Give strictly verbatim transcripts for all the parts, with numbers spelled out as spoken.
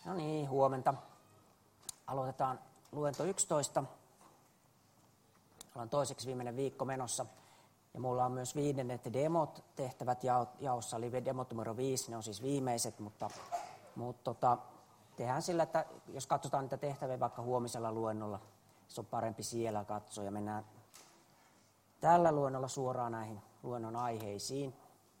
No niin, huomenta. Aloitetaan luento yksitoista. Ollaan toiseksi viimeinen viikko menossa. Ja mulla on myös viidennet demot tehtävät jaossa, eli demot numero viisi, ne on siis viimeiset, mutta, mutta tota, tehdään sillä, että jos katsotaan niitä tehtäviä vaikka huomisella luennolla, se on parempi siellä katsoa ja mennään tällä luennolla suoraan näihin luennon aiheisiin.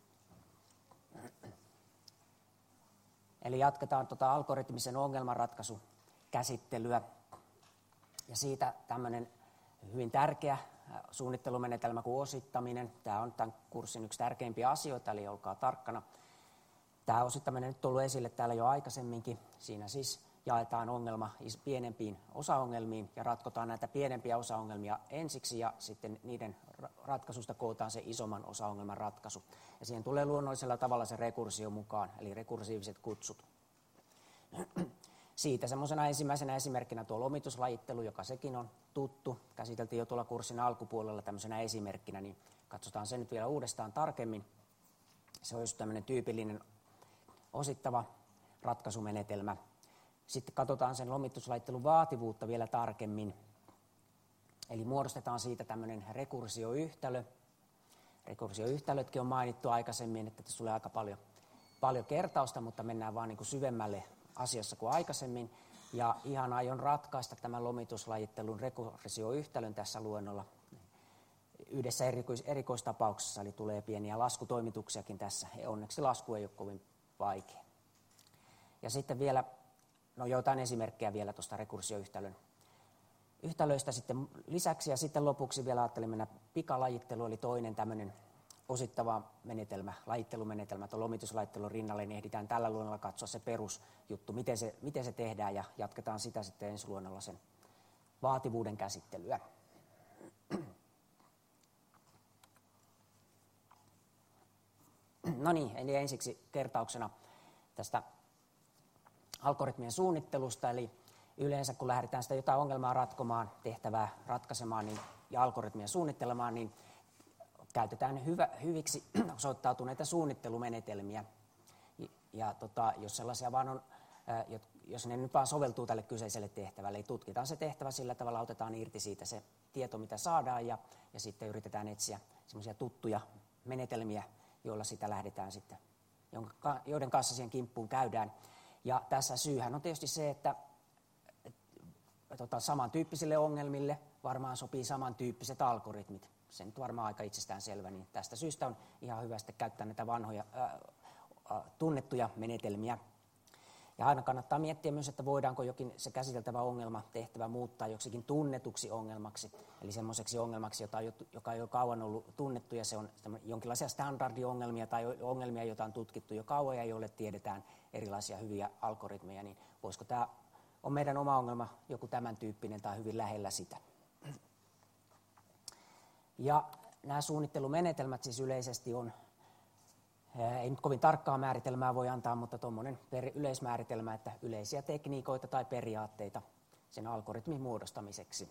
Eli jatketaan tuota algoritmisen ongelmanratkaisukäsittelyä ja siitä tämmöinen hyvin tärkeä suunnittelumenetelmä kuin osittaminen. Tämä on tämän kurssin yksi tärkeimpiä asioita, eli olkaa tarkkana. Tämä osittaminen nyt on tullut esille täällä jo aikaisemminkin. Siinä siis jaetaan ongelma pienempiin osaongelmiin ja ratkotaan näitä pienempiä osaongelmia ensiksi ja sitten niiden ratkaisusta kootaan se isomman osaongelman ratkaisu. Ja siihen tulee luonnollisella tavalla se rekursio mukaan, eli rekursiiviset kutsut. Siitä semmoisena ensimmäisenä esimerkkinä tuo lomituslajittelu, joka sekin on tuttu. Käsiteltiin jo tuolla kurssin alkupuolella tämmöisenä esimerkkinä, niin katsotaan se nyt vielä uudestaan tarkemmin. Se on just tämmöinen tyypillinen osittava ratkaisumenetelmä. Sitten katsotaan sen lomituslajittelun vaativuutta vielä tarkemmin. Eli muodostetaan siitä tämmöinen rekursioyhtälö. Rekursioyhtälötkin on mainittu aikaisemmin, että tässä tulee aika paljon, paljon kertausta, mutta mennään vaan niin kuin syvemmälle asiassa kuin aikaisemmin. Ja ihan aion ratkaista tämän lomituslajittelun rekursioyhtälön tässä luennolla yhdessä erikois- erikoistapauksessa, eli tulee pieniä laskutoimituksiakin tässä. Ja onneksi lasku ei ole kovin vaikea. Ja sitten vielä, no joitain esimerkkejä vielä tuosta rekursioyhtälön yhtälöistä sitten lisäksi. Ja sitten lopuksi vielä ajattelin mennä pikalajittelu, eli toinen tämmöinen osittava menetelmä, lajittelumenetelmä, tuon lomituslajittelun rinnalle, niin ehditään tällä luonnolla katsoa se perusjuttu, miten se, miten se tehdään, ja jatketaan sitä sitten ensi luonnolla sen vaativuuden käsittelyä. No niin, eli ensiksi kertauksena tästä algoritmien suunnittelusta, eli yleensä kun lähdetään sitä jotain ongelmaa ratkomaan, tehtävää ratkaisemaan niin, ja algoritmia suunnittelemaan, niin käytetään hyvä, hyviksi osoittautuneita suunnittelumenetelmiä. Ja, ja tota, jos sellaisia vaan on, ää, jos ne nyt vaan soveltuu tälle kyseiselle tehtävälle, niin tutkitaan se tehtävä sillä tavalla, otetaan irti siitä se tieto, mitä saadaan, ja, ja sitten yritetään etsiä semmoisia tuttuja menetelmiä, joilla sitä lähdetään sitten, joiden kanssa siihen kimppuun käydään. Ja tässä syyhän on tietysti se, että tota, samantyyppisille ongelmille varmaan sopii samantyyppiset algoritmit. Se nyt varmaan aika itsestäänselvä, niin tästä syystä on ihan hyvä sitten käyttää näitä vanhoja ää, ää, tunnettuja menetelmiä. Ja aina kannattaa miettiä myös, että voidaanko jokin se käsiteltävä ongelma, tehtävä muuttaa joksikin tunnetuksi ongelmaksi. Eli semmoiseksi ongelmaksi, jota, joka on jo kauan ollut tunnettu, ja se on jonkinlaisia standardiongelmia tai ongelmia, joita on tutkittu jo kauan ja joille tiedetään erilaisia hyviä algoritmeja. Niin voisiko tämä on meidän oma ongelma joku tämän tyyppinen tai hyvin lähellä sitä. Ja nämä suunnittelumenetelmät siis yleisesti on, ei nyt kovin tarkkaa määritelmää voi antaa, mutta tuommoinen yleismääritelmä, että yleisiä tekniikoita tai periaatteita sen algoritmin muodostamiseksi.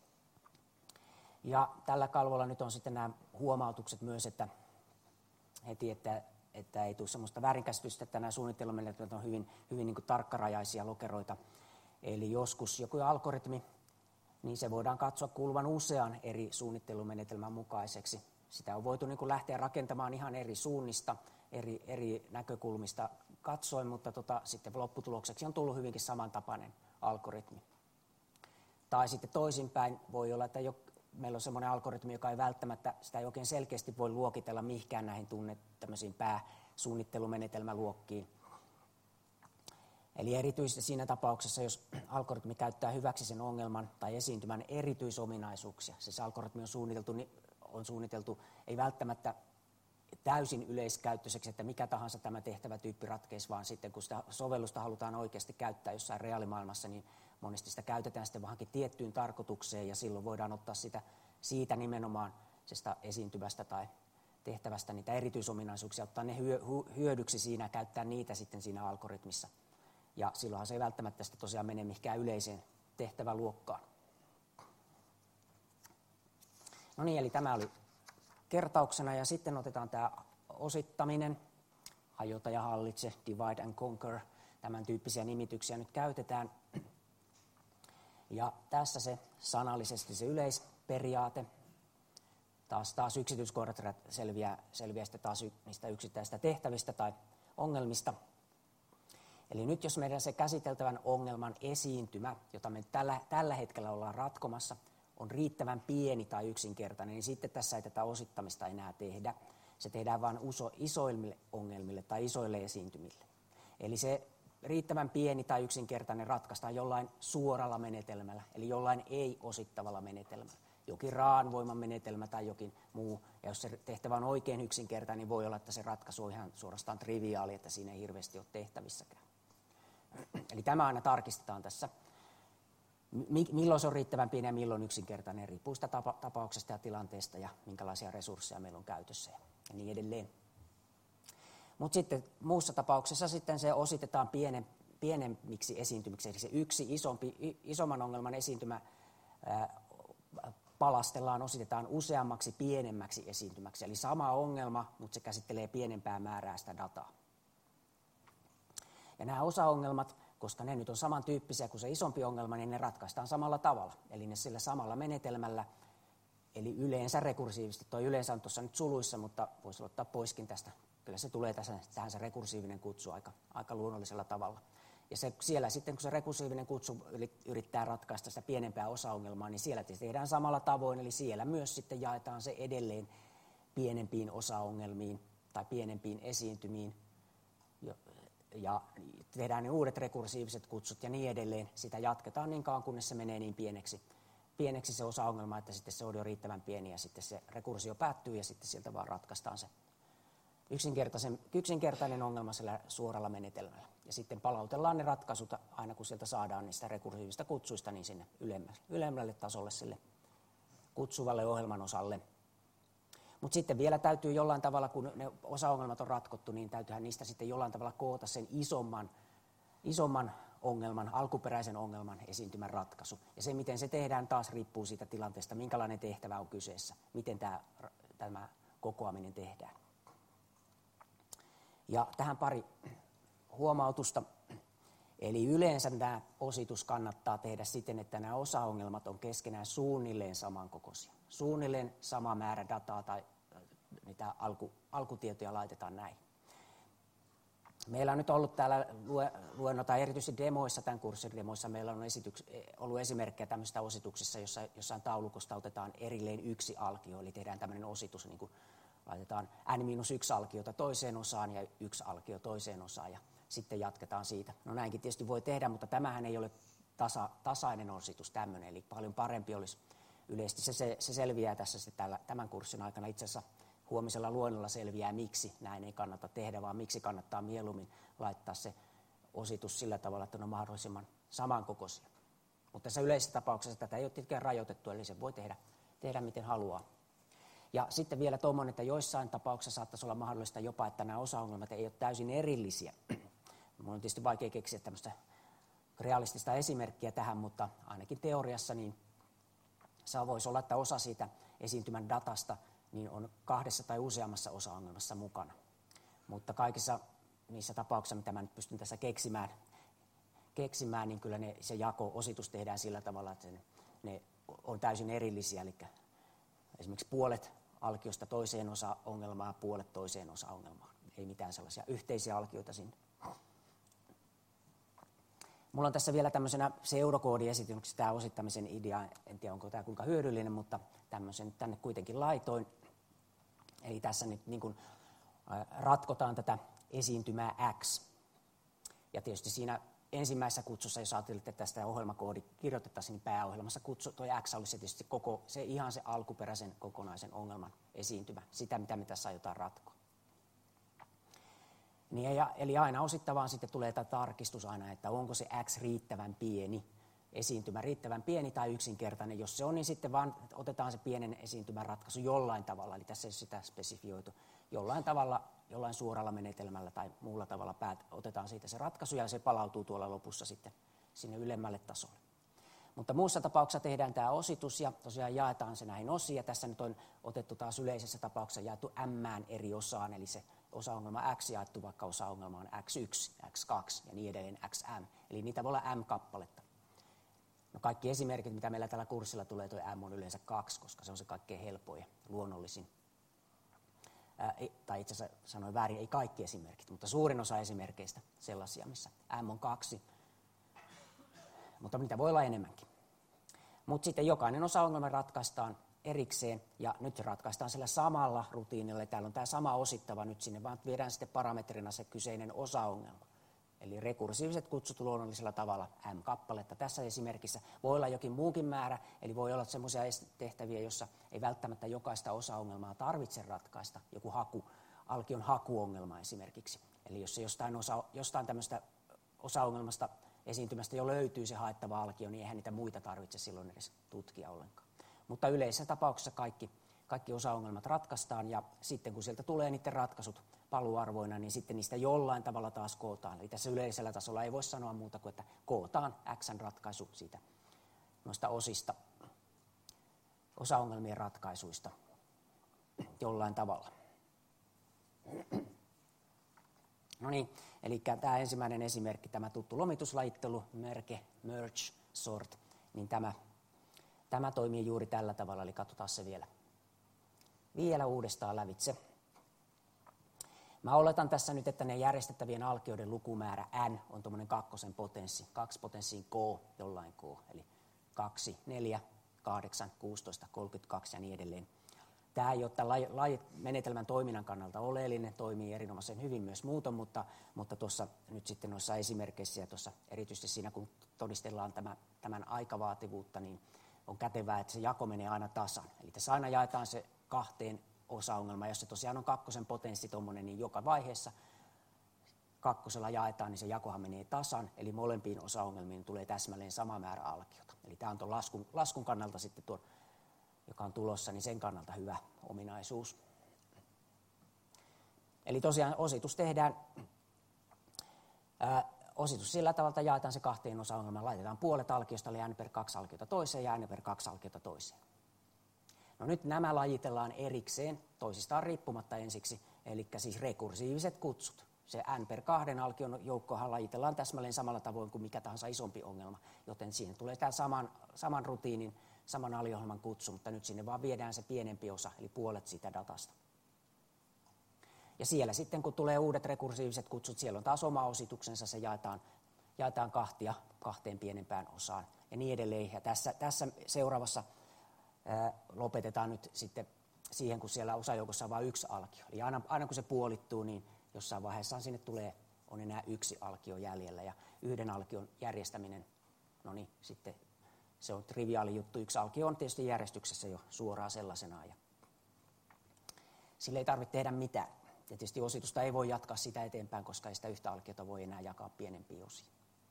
Ja tällä kalvolla nyt on sitten nämä huomautukset myös, että heti, että, että ei tule sellaista väärinkäsitystä, että nämä suunnittelumenetelmät on hyvin, hyvin niin kuin tarkkarajaisia lokeroita. Eli joskus joku algoritmi, niin se voidaan katsoa kuuluvan usean eri suunnittelumenetelmän mukaiseksi. Sitä on voitu niin kuin lähteä rakentamaan ihan eri suunnista, eri, eri näkökulmista katsoen, mutta tota, sitten lopputulokseksi on tullut hyvinkin samantapainen algoritmi. Tai sitten toisinpäin voi olla, että jo, meillä on sellainen algoritmi, joka ei välttämättä, sitä ei oikein selkeästi voi luokitella mihinkään näihin tunne, tämmöisiin pääsuunnittelumenetelmäluokkiin. Eli erityisesti siinä tapauksessa, jos algoritmi käyttää hyväksi sen ongelman tai esiintymän erityisominaisuuksia, siis algoritmi on suunniteltu, on suunniteltu ei välttämättä täysin yleiskäyttöiseksi, että mikä tahansa tämä tehtävätyyppi ratkeisi, vaan sitten kun sitä sovellusta halutaan oikeasti käyttää jossain reaalimaailmassa, niin monesti sitä käytetään sitten vahankin tiettyyn tarkoitukseen, ja silloin voidaan ottaa sitä, siitä nimenomaan esiintyvästä tai tehtävästä niitä erityisominaisuuksia, ottaa ne hyödyksi siinä ja käyttää niitä sitten siinä algoritmissa. Ja silloinhan se ei välttämättä sitä tosiaan mene mihinkään yleiseen tehtäväluokkaan. No niin, eli tämä oli kertauksena, ja sitten otetaan tämä osittaminen, hajota ja hallitse, divide and conquer tämän tyyppisiä nimityksiä nyt käytetään. Ja tässä se sanallisesti se yleisperiaate. Taas, taas yksityiskohdat selviää, selviää sitten taas niistä yksittäisistä tehtävistä tai ongelmista. Eli nyt jos meidän se käsiteltävän ongelman esiintymä, jota me tällä, tällä hetkellä ollaan ratkomassa, on riittävän pieni tai yksinkertainen, niin sitten tässä ei tätä osittamista enää tehdä. Se tehdään vain uso, isoille ongelmille tai isoille esiintymille. Eli se riittävän pieni tai yksinkertainen ratkaistaan jollain suoralla menetelmällä, eli jollain ei-osittavalla menetelmällä. Jokin raanvoiman menetelmä tai jokin muu. Ja jos se tehtävä on oikein yksinkertainen, niin voi olla, että se ratkaisu on ihan suorastaan triviaali, että siinä ei hirveästi ole tehtävissäkään. Eli tämä aina tarkistetaan tässä. Milloin se on riittävän pieni ja milloin yksinkertainen, riippuu sitä tapa- tapauksesta ja tilanteesta ja minkälaisia resursseja meillä on käytössä ja niin edelleen. Mutta sitten muussa tapauksessa sitten se ositetaan pienen, pienemmiksi esiintymiksi, eli se yksi isompi, isomman ongelman esiintymä ää, palastellaan, ositetaan useammaksi pienemmäksi esiintymäksi. Eli sama ongelma, mutta se käsittelee pienempää määrää sitä dataa. Ja nämä osaongelmat, koska ne nyt on samantyyppisiä kuin se isompi ongelma, niin ne ratkaistaan samalla tavalla. Eli ne sillä samalla menetelmällä, eli yleensä rekursiivisesti. Tuo yleensä on tuossa nyt suluissa, mutta voisi ottaa poiskin tästä. Kyllä se tulee tässä, tähän se rekursiivinen kutsu aika, aika luonnollisella tavalla. Ja se, siellä sitten, kun se rekursiivinen kutsu yrittää ratkaista sitä pienempää osaongelmaa, niin siellä tehdään samalla tavoin. Eli siellä myös sitten jaetaan se edelleen pienempiin osaongelmiin tai pienempiin esiintymiin. Ja tehdään ne uudet rekursiiviset kutsut ja niin edelleen. Sitä jatketaan niin kauan, kunnes se menee niin pieneksi, pieneksi se osaongelma, että sitten se on jo riittävän pieni ja sitten se rekursio päättyy ja sitten sieltä vaan ratkaistaan se yksinkertainen ongelma sillä suoralla menetelmällä. Ja sitten palautellaan ne ratkaisut aina kun sieltä saadaan niistä rekursiivista kutsuista niin sinne ylemmälle, ylemmälle tasolle sille kutsuvalle ohjelman osalle. Mutta sitten vielä täytyy jollain tavalla, kun ne osaongelmat on ratkottu, niin täytyyhän niistä sitten jollain tavalla koota sen isomman, isomman ongelman, alkuperäisen ongelman esiintymän ratkaisu. Ja se, miten se tehdään, taas riippuu siitä tilanteesta, minkälainen tehtävä on kyseessä, miten tämä, tämä kokoaminen tehdään. Ja tähän pari huomautusta. Eli yleensä tämä ositus kannattaa tehdä siten, että nämä osaongelmat on keskenään suunnilleen samankokoisia. Suunnilleen sama määrä dataa tai niitä alku, alkutietoja laitetaan näin. Meillä on nyt ollut täällä luenno tai erityisesti demoissa, tämän kurssin demoissa meillä on esityks, ollut esimerkkejä tämmöistä osituksissa, jossa jossain taulukosta otetaan erilleen yksi alkio, eli tehdään tämmöinen ositus, niin kuin laitetaan n miinus yksi alkiota toiseen osaan ja yksi alkio toiseen osaan ja sitten jatketaan siitä. No näinkin tietysti voi tehdä, mutta tämähän ei ole tasa, tasainen ositus tämmöinen, eli paljon parempi olisi yleisesti. Se, se, se selviää tässä sitten tällä, tämän kurssin aikana. Itse asiassa huomisella luennolla selviää, miksi näin ei kannata tehdä, vaan miksi kannattaa mieluummin laittaa se ositus sillä tavalla, että ne on mahdollisimman samankokoisia. Mutta tässä yleisessä tapauksessa tätä ei ole tietenkään rajoitettu, eli se voi tehdä, tehdä miten haluaa. Ja sitten vielä tuommoinen, että joissain tapauksissa saattaisi olla mahdollista jopa, että nämä osaongelmat ei ole täysin erillisiä. Minulla on tietysti vaikea keksiä tämmöistä realistista esimerkkiä tähän, mutta ainakin teoriassa niin se voisi olla, että osa siitä esiintymän datasta niin on kahdessa tai useammassa osaongelmassa mukana. Mutta kaikissa niissä tapauksissa, mitä mä nyt pystyn tässä keksimään, keksimään niin kyllä ne, se jako-ositus tehdään sillä tavalla, että ne, ne on täysin erillisiä. Eli esimerkiksi puolet alkiosta toiseen osa-ongelmaan ja puolet toiseen osa-ongelmaan. Ei mitään sellaisia yhteisiä alkioita sinne. Mulla on tässä vielä tämmöisenä pseudokoodiesityksessä tämä osittamisen idea. En tiedä, onko tämä kuinka hyödyllinen, mutta tämmöisen tänne kuitenkin laitoin. Eli tässä nyt niin kuin ratkotaan tätä esiintymää X. Ja tietysti siinä ensimmäisessä kutsussa, jos ajattelit, että tästä ohjelmakoodi kirjoitettaisiin, niin pääohjelmassa kutsu, toi X olisi tietysti koko, se ihan se alkuperäisen kokonaisen ongelman esiintymä, sitä mitä me tässä aiotaan ratkoa. Niin, ja, eli aina osittavaan sitten tulee tämä tarkistus aina, että onko se X riittävän pieni, esiintymä riittävän pieni tai yksinkertainen. Jos se on, niin sitten vaan otetaan se pienen esiintymän ratkaisu jollain tavalla, eli tässä ei ole sitä spesifioitu, jollain tavalla, jollain suoralla menetelmällä tai muulla tavalla päät, otetaan siitä se ratkaisu ja se palautuu tuolla lopussa sitten sinne ylemmälle tasolle. Mutta muussa tapauksessa tehdään tämä ositus ja tosiaan jaetaan se näihin osiin ja tässä nyt on otettu taas yleisessä tapauksessa jaettu M eri osaan, eli se osaongelma x jaettu vaikka osaongelmaan x yksi, x kaksi ja niin edelleen xm. Eli niitä voi olla m-kappaletta. No kaikki esimerkit, mitä meillä tällä kurssilla tulee, tuo m on yleensä kaksi, koska se on se kaikkein helpoin ja luonnollisin. Ää, ei, tai itse asiassa sanoin väärin, ei kaikki esimerkit, mutta suurin osa esimerkkeistä sellaisia, missä m on kaksi, mutta niitä voi olla enemmänkin. Mutta sitten jokainen osaongelma ratkaistaan erikseen, ja nyt se ratkaistaan sillä samalla rutiinilla. Täällä on tämä sama osittava nyt sinne, vaan viedään sitten parametrina se kyseinen osaongelma. Eli rekursiiviset kutsut luonnollisella tavalla m-kappaletta. Tässä esimerkissä voi olla jokin muukin määrä, eli voi olla sellaisia tehtäviä, jossa ei välttämättä jokaista osaongelmaa tarvitse ratkaista. Joku haku, alkion hakuongelma esimerkiksi. Eli jos se jostain, osa, jostain tämmöistä osaongelmasta esiintymästä jo löytyy se haettava alkio, niin eihän niitä muita tarvitse silloin edes tutkia ollenkaan. Mutta yleisessä tapauksessa kaikki, kaikki osaongelmat ratkaistaan, ja sitten kun sieltä tulee niiden ratkaisut paluarvoina, niin sitten niistä jollain tavalla taas kootaan. Eli tässä yleisellä tasolla ei voi sanoa muuta kuin, että kootaan X:n ratkaisu siitä noista osista, osaongelmien ratkaisuista jollain tavalla. No niin, eli tämä ensimmäinen esimerkki, tämä tuttu lomituslajittelu, merge, merge, sort, niin tämä, tämä toimii juuri tällä tavalla, eli katsotaan se vielä, vielä uudestaan lävitse. Mä oletan tässä nyt, että ne järjestettävien alkioiden lukumäärä n on tuommoinen kakkosen potenssi, kaksi potenssiin k, jollain k, eli kaksi, neljä, kahdeksan, kuusitoista, kolmekymmentäkaksi ja niin edelleen. Tämä ei ole tämän menetelmän toiminnan kannalta oleellinen, toimii erinomaisen hyvin myös muuton, mutta, mutta tuossa nyt sitten noissa esimerkkeissä ja tuossa erityisesti siinä, kun todistellaan tämä, tämän aikavaativuutta, niin on kätevää, että se jako menee aina tasan. Eli tässä aina jaetaan se kahteen osaongelmaan. Jos se tosiaan on kakkosen potenssi tuommoinen, niin joka vaiheessa kakkosella jaetaan, niin se jakohan menee tasan, eli molempiin osaongelmiin tulee täsmälleen sama määrä alkiota. Eli tämä on tuon laskun, laskun kannalta sitten tuon, joka on tulossa, niin sen kannalta hyvä ominaisuus. Eli tosiaan ositus tehdään, ää, ositus sillä tavalla, että jaetaan se kahteen osaongelmaan, laitetaan puolet alkiosta, eli n per kaksi alkiota toiseen ja n per kaksi alkiota toiseen. No nyt nämä lajitellaan erikseen, toisistaan riippumatta ensiksi, eli siis rekursiiviset kutsut. Se n per kahden alkion joukkohan lajitellaan täsmälleen samalla tavoin kuin mikä tahansa isompi ongelma, joten siihen tulee tämä saman, saman rutiinin, saman aliohjelman kutsu, mutta nyt sinne vaan viedään se pienempi osa, eli puolet siitä datasta. Ja siellä sitten, kun tulee uudet rekursiiviset kutsut, siellä on taas oma osituksensa, se jaetaan, jaetaan kahtia, kahteen pienempään osaan ja niin edelleen. Ja tässä, tässä seuraavassa ää, lopetetaan nyt sitten siihen, kun siellä osajoukossa on vain yksi alkio. Eli aina, aina kun se puolittuu, niin jossain vaiheessa sinne tulee, on enää yksi alkio jäljellä ja yhden alkion järjestäminen, no niin, sitten se on triviaali juttu. Yksi alkio on tietysti järjestyksessä jo suoraan sellaisenaan ja sille ei tarvitse tehdä mitään. Ja tietysti ositusta ei voi jatkaa sitä eteenpäin, koska ei sitä yhtä alkiota voi enää jakaa pienempiin osiin.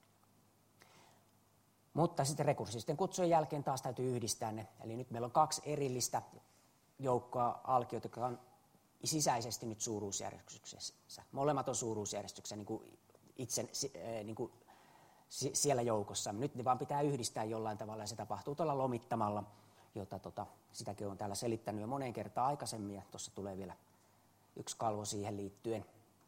Mutta sitten rekursiivisten kutsujen jälkeen taas täytyy yhdistää ne. Eli nyt meillä on kaksi erillistä joukkoa alkioita, jotka on sisäisesti nyt suuruusjärjestyksessä. Molemmat on suuruusjärjestyksessä niin kuin itse niin kuin siellä joukossa. Nyt ne vaan pitää yhdistää jollain tavalla ja se tapahtuu tuolla lomittamalla, jota tota, sitäkin on täällä selittänyt jo moneen kertaan aikaisemmin ja tuossa tulee vielä yksi kalvo siihen liittyen.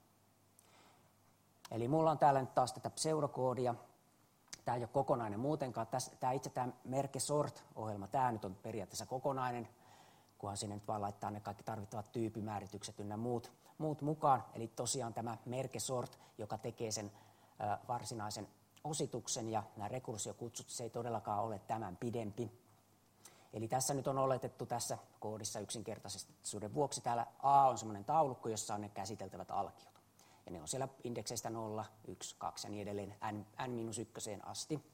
Eli mulla on täällä nyt taas tätä pseudokoodia. Tämä ei ole kokonainen muutenkaan. Tämä itse tämä merge sort-ohjelma, tämä nyt on periaatteessa kokonainen, kunhan sinne nyt vaan laittaa ne kaikki tarvittavat tyypimääritykset ynnä muut, muut mukaan. Eli tosiaan tämä merge sort, joka tekee sen ö, varsinaisen osituksen ja nämä rekursiokutsut, se ei todellakaan ole tämän pidempi. Eli tässä nyt on oletettu tässä koodissa yksinkertaisuuden vuoksi. Täällä A on semmoinen taulukko, jossa on ne käsiteltävät alkiot. Ja ne on siellä indekseistä nolla, yksi, kaksi ja niin edelleen n miinus yksi asti.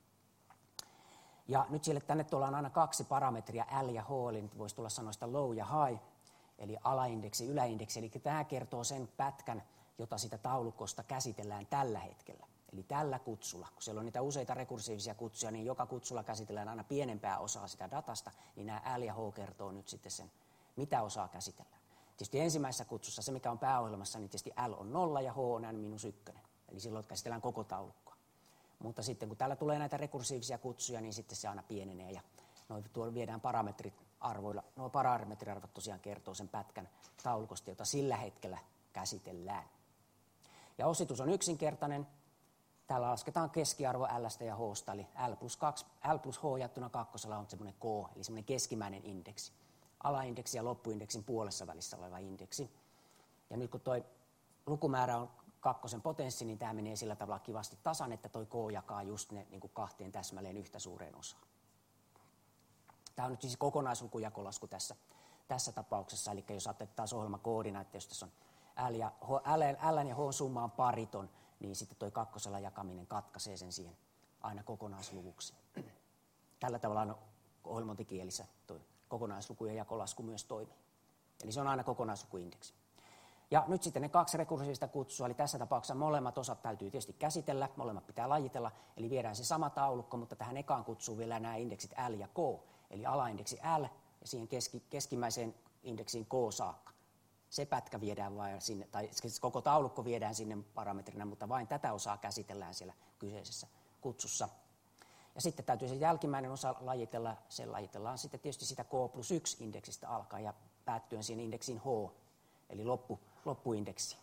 Ja nyt siellä tänne tullaan aina kaksi parametria, L ja H, eli nyt voisi tulla sanoista low ja high, eli alaindeksi, yläindeksi. Eli tämä kertoo sen pätkän, jota sitä taulukosta käsitellään tällä hetkellä. Eli tällä kutsulla, kun siellä on niitä useita rekursiivisia kutsuja, niin joka kutsulla käsitellään aina pienempää osaa sitä datasta, niin nämä L ja H kertoo nyt sitten sen, mitä osaa käsitellään. Tietysti ensimmäisessä kutsussa, se mikä on pääohjelmassa, niin tietysti L on nolla ja H on n miinus yksi, eli silloin käsitellään koko taulukkoa. Mutta sitten kun täällä tulee näitä rekursiivisia kutsuja, niin sitten se aina pienenee ja noin tuolla viedään parametrit arvoilla. Nuo parametriarvot tosiaan kertoo sen pätkän taulukosta, jota sillä hetkellä käsitellään. Ja ositus on yksinkertainen. Täällä lasketaan keskiarvo L:stä ja H:sta, eli L plus, kaksi, L plus H jattuna kakkosella on semmoinen K, eli semmoinen keskimmäinen indeksi. Alaindeksi ja loppuindeksin puolessa välissä oleva indeksi. Ja nyt kun tuo lukumäärä on kakkosen potenssi, niin tämä menee sillä tavalla kivasti tasan, että tuo K jakaa just ne niin kuin kahteen täsmälleen yhtä suureen osaan. Tämä on nyt siis kokonaislukujakolasku tässä, tässä tapauksessa, eli jos otetaan ohjelmakoordinaatti, jos tässä on L ja H, L, L ja H summa on pariton, niin sitten tuo kakkosella jakaminen katkaisee sen siihen aina kokonaisluvuksi. Tällä tavalla ohjelmointikielissä tuo kokonaislukujen jakolasku myös toimii. Eli se on aina kokonaislukuindeksi. Ja nyt sitten ne kaksi rekursiivista kutsua, eli tässä tapauksessa molemmat osat täytyy tietysti käsitellä, molemmat pitää lajitella, eli viedään se sama taulukko, mutta tähän ekaan kutsuun vielä nämä indeksit L ja K, eli alaindeksi L ja siihen keski, keskimmäiseen indeksiin K saakka. Se pätkä viedään vain sinne, tai koko taulukko viedään sinne parametrina, mutta vain tätä osaa käsitellään siellä kyseisessä kutsussa. Ja sitten täytyy se jälkimmäinen osa lajitella, se lajitellaan sitten tietysti sitä K plus yksi indeksistä alkaen ja päättyen siihen indeksiin H, eli loppu, loppuindeksi.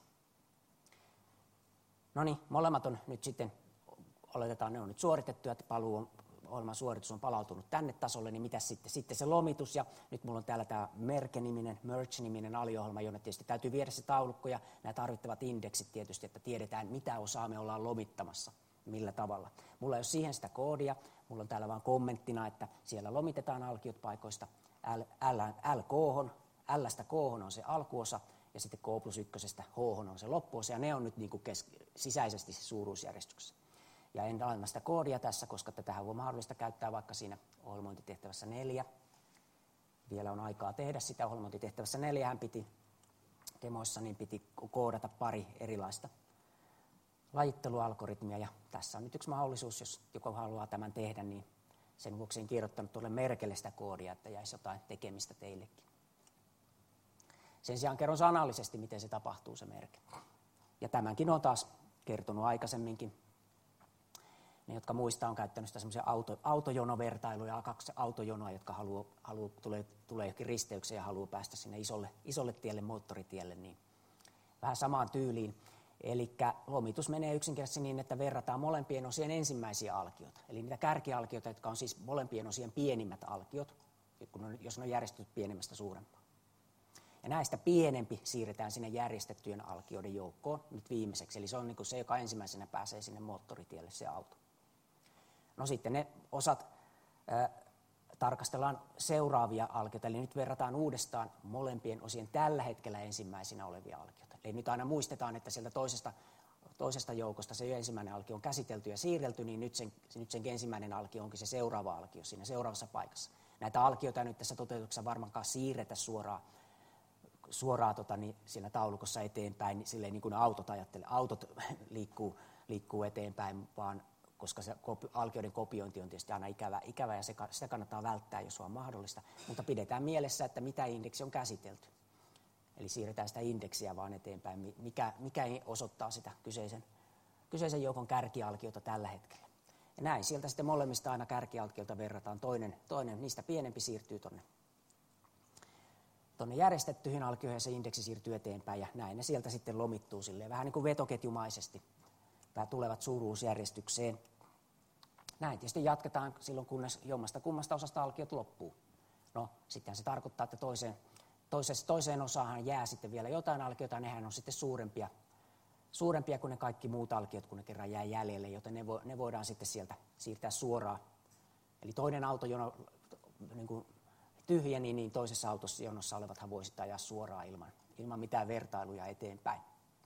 No niin, molemmat on nyt sitten, oletetaan ne on nyt suoritettu, että paluu on, ohjelman suoritus on palautunut tänne tasolle, niin mitä sitten? Sitten se lomitus, ja nyt mulla on täällä tämä Merge-niminen, Merge-niminen aliohjelma, jonne tietysti täytyy viedä se taulukko ja nämä tarvittavat indeksit tietysti, että tiedetään mitä osaa me ollaan lomittamassa, millä tavalla. Mulla ei ole siihen sitä koodia, mulla on täällä vaan kommenttina, että siellä lomitetaan alkiot paikoista L, L, L, K, L:stä K on se alkuosa, ja sitten K plus ykkösestä H on se loppuosa, ja ne on nyt niin kuin kes- sisäisesti suuruusjärjestyksessä. Ja en laita sitä koodia tässä, koska tätähän voi mahdollista käyttää vaikka siinä ohjelmointitehtävässä neljä. Vielä on aikaa tehdä sitä ohjelmointitehtävässä neljähän piti demoissa, niin piti koodata pari erilaista lajittelualgoritmia, ja tässä on nyt yksi mahdollisuus, jos joku haluaa tämän tehdä, niin sen vuoksi en kirjoittanut tuolle Merkelle sitä koodia, että jäisi jotain tekemistä teillekin. Sen sijaan kerron sanallisesti, miten se tapahtuu se merke. Ja tämänkin on taas kertonut aikaisemminkin. Ne, jotka muistaa, on käyttänyt sitä semmoisia auto, autojonovertailuja, kaksi autojonoa, jotka haluaa, haluaa, tulee, tulee johonkin risteykseen ja haluaa päästä sinne isolle, isolle tielle, moottoritielle, niin vähän samaan tyyliin. Eli lomitus menee yksinkertaisesti niin, että verrataan molempien osien ensimmäisiä alkioita. Eli niitä kärkialkioita, jotka on siis molempien osien pienimmät alkiot, jos ne on järjestetty pienemmästä suurempaan. Ja näistä pienempi siirretään sinne järjestettyjen alkioiden joukkoon nyt viimeiseksi. Eli se on niin kuin se, joka ensimmäisenä pääsee sinne moottoritielle, se auto. No sitten ne osat äh, tarkastellaan seuraavia alkioita. Eli nyt verrataan uudestaan molempien osien tällä hetkellä ensimmäisinä olevia alkioita. Eli nyt aina muistetaan, että sieltä toisesta, toisesta joukosta se ensimmäinen alkio on käsitelty ja siirrelty, niin nyt sen, nyt sen ensimmäinen alkio onkin se seuraava alkio siinä seuraavassa paikassa. Näitä alkioita nyt tässä toteutuksessa varmaankaan siirretä suoraan suoraan tota, niin siinä taulukossa eteenpäin, niin silleen niin kuin autot ajattelee, autot liikkuu, liikkuu eteenpäin, vaan koska se kopi, alkioiden kopiointi on tietysti aina ikävä, ikävä ja se, sitä kannattaa välttää, jos on mahdollista, mutta pidetään mielessä, että mitä indeksi on käsitelty. Eli siirretään sitä indeksiä vaan eteenpäin, mikä, mikä osoittaa sitä kyseisen, kyseisen joukon kärkialkiota tällä hetkellä. Ja näin sieltä sitten molemmista aina kärkialkiolta verrataan, toinen, toinen niistä pienempi siirtyy tuonne tuonne järjestettyihin alkioihin ja se indeksi siirtyy eteenpäin ja näin ne sieltä sitten lomittuu silleen vähän niin kuin vetoketjumaisesti tai tulevat suuruusjärjestykseen. Näin tietysti jatketaan silloin, kunnes jommasta kummasta osasta alkiot loppuu. No sitten se tarkoittaa, että toiseen, toiseen, toiseen osaan jää sitten vielä jotain alkioita, nehän on sitten suurempia, suurempia kuin ne kaikki muut alkiot, kun ne kerran jää jäljelle, joten ne, vo, ne voidaan sitten sieltä siirtää suoraan. Eli toinen autojono niin kuin tyhjeni, niin toisessa autossa jonossa olevathan voi sitten ajaa suoraan ilman, ilman mitään vertailuja eteenpäin.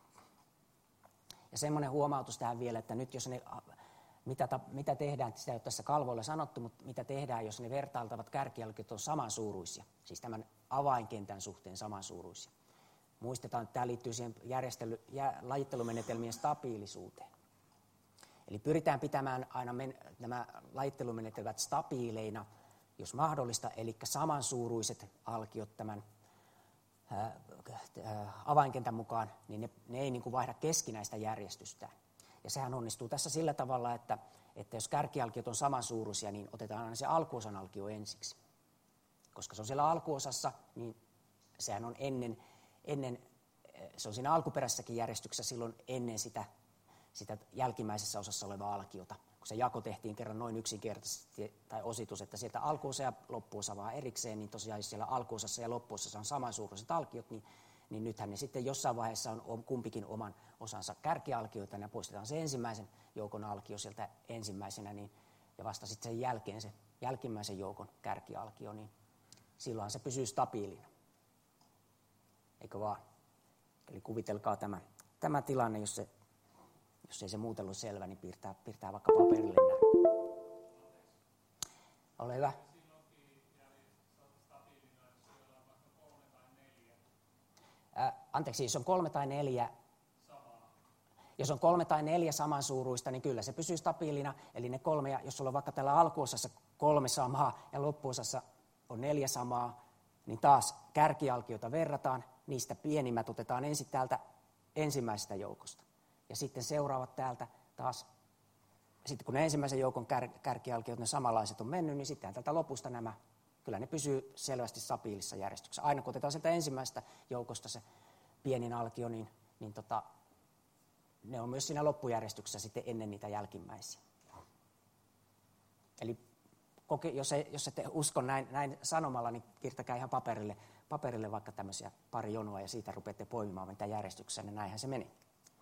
Ja semmoinen huomautus tähän vielä, että nyt jos ne, mitä, mitä tehdään, sitä ei ole tässä kalvoilla sanottu, mutta mitä tehdään, jos ne vertailtavat kärkialkiot on samansuuruisia, siis tämän avainkentän suhteen samansuuruisia. Muistetaan, että tämä liittyy siihen järjestely, jä, lajittelumenetelmien stabiilisuuteen. Eli pyritään pitämään aina men, nämä lajittelumenetelmät stabiileina, jos mahdollista, eli samansuuruiset alkiot tämän ää, ää, avainkentän mukaan, niin ne, ne ei niin kuin vaihda keskinäistä järjestystään. Ja sehän onnistuu tässä sillä tavalla, että, että jos kärkialkiot on samansuuruisia, niin otetaan aina se alkuosan alkio ensiksi. Koska se on siellä alkuosassa, niin sehän on ennen, ennen se on siinä alkuperäisessäkin järjestyksessä silloin ennen sitä, sitä jälkimmäisessä osassa olevaa alkiota. Kun se jako tehtiin kerran noin yksinkertaisesti, tai ositus, että sieltä alkuosa ja loppuosa vaan erikseen, niin tosiaan jos siellä alkuosassa ja loppuosassa on samansuuruiset alkiot, niin, niin nythän ne sitten jossain vaiheessa on, on kumpikin oman osansa kärkialkioita, ja poistetaan se ensimmäisen joukon alkio sieltä ensimmäisenä, niin, ja vasta sitten sen jälkeen se jälkimmäisen joukon kärkialkio, niin silloin se pysyy stabiilina. Eikö vaan? Eli kuvitelkaa tämä, tämä tilanne, jos, se, jos ei se muuten ole selvä, niin piirtää, piirtää vaikka paperille näin. Ole hyvä. Äh, anteeksi, jos on kolme tai neljä, jos on kolme tai neljä samansuuruista, niin kyllä se pysyy stabiilina. Eli ne kolme, ja jos sulla on vaikka tällä alkuosassa kolme samaa ja loppuosassa on neljä samaa, niin taas kärkialkiota verrataan. Niistä pienimmät otetaan ensin täältä ensimmäisestä joukosta. Ja sitten seuraavat täältä taas, sitten kun ne ensimmäisen joukon kär, kärkialkiot, ne samanlaiset on mennyt, niin sitten täältä lopusta nämä, kyllä ne pysyy selvästi stabiilissa järjestyksessä. Aina kun otetaan sieltä ensimmäisestä joukosta se pienin alkio, niin, niin tota, ne on myös siinä loppujärjestyksessä sitten ennen niitä jälkimmäisiä. Eli koke, jos, ei, jos ette usko näin, näin sanomalla, niin piirtäkää ihan paperille, paperille vaikka tämmöisiä pari jonoa ja siitä rupeatte poimimaan mitä järjestyksessä, niin näinhän se meni.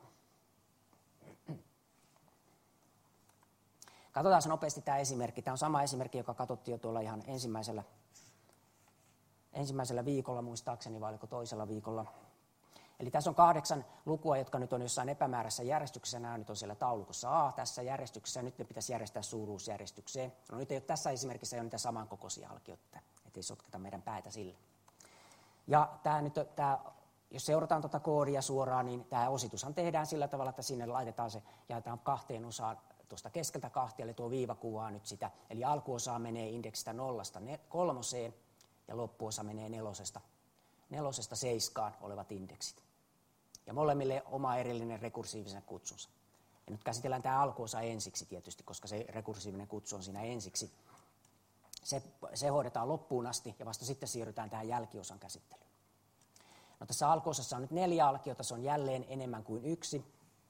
Katsotaan nopeasti tämä esimerkki. Tämä on sama esimerkki, joka katsottiin jo tuolla ihan ensimmäisellä, ensimmäisellä viikolla muistaakseni, vai oliko toisella viikolla. Eli tässä on kahdeksan lukua, jotka nyt on jossain epämääräisessä järjestyksessä. Nämä nyt on siellä taulukossa A tässä järjestyksessä, ja nyt ne pitäisi järjestää suuruusjärjestykseen. No nyt ei ole tässä esimerkissä ei ole niitä samankokoisia alkioita, ettei sotketa meidän päätä sille. Ja tämä nyt, tämä, jos seurataan tuota koodia suoraan, niin tämä ositushan tehdään sillä tavalla, että sinne laitetaan se, jaetaan kahteen osaan tuosta keskeltä kahtia, eli tuo viiva kuvaa nyt sitä. Eli alkuosa menee indeksistä nollasta kolmoseen, ja loppuosa menee nelosesta, nelosesta seiskaan olevat indeksit. Ja molemmille oma erillinen rekursiivisen kutsunsa. Ja nyt käsitellään tämä alkuosa ensiksi tietysti, koska se rekursiivinen kutsu on siinä ensiksi. Se, se hoidetaan loppuun asti, ja vasta sitten siirrytään tähän jälkiosan käsittelyyn. No tässä alkuosassa on nyt neljä alkiota, se on jälleen enemmän kuin yksi.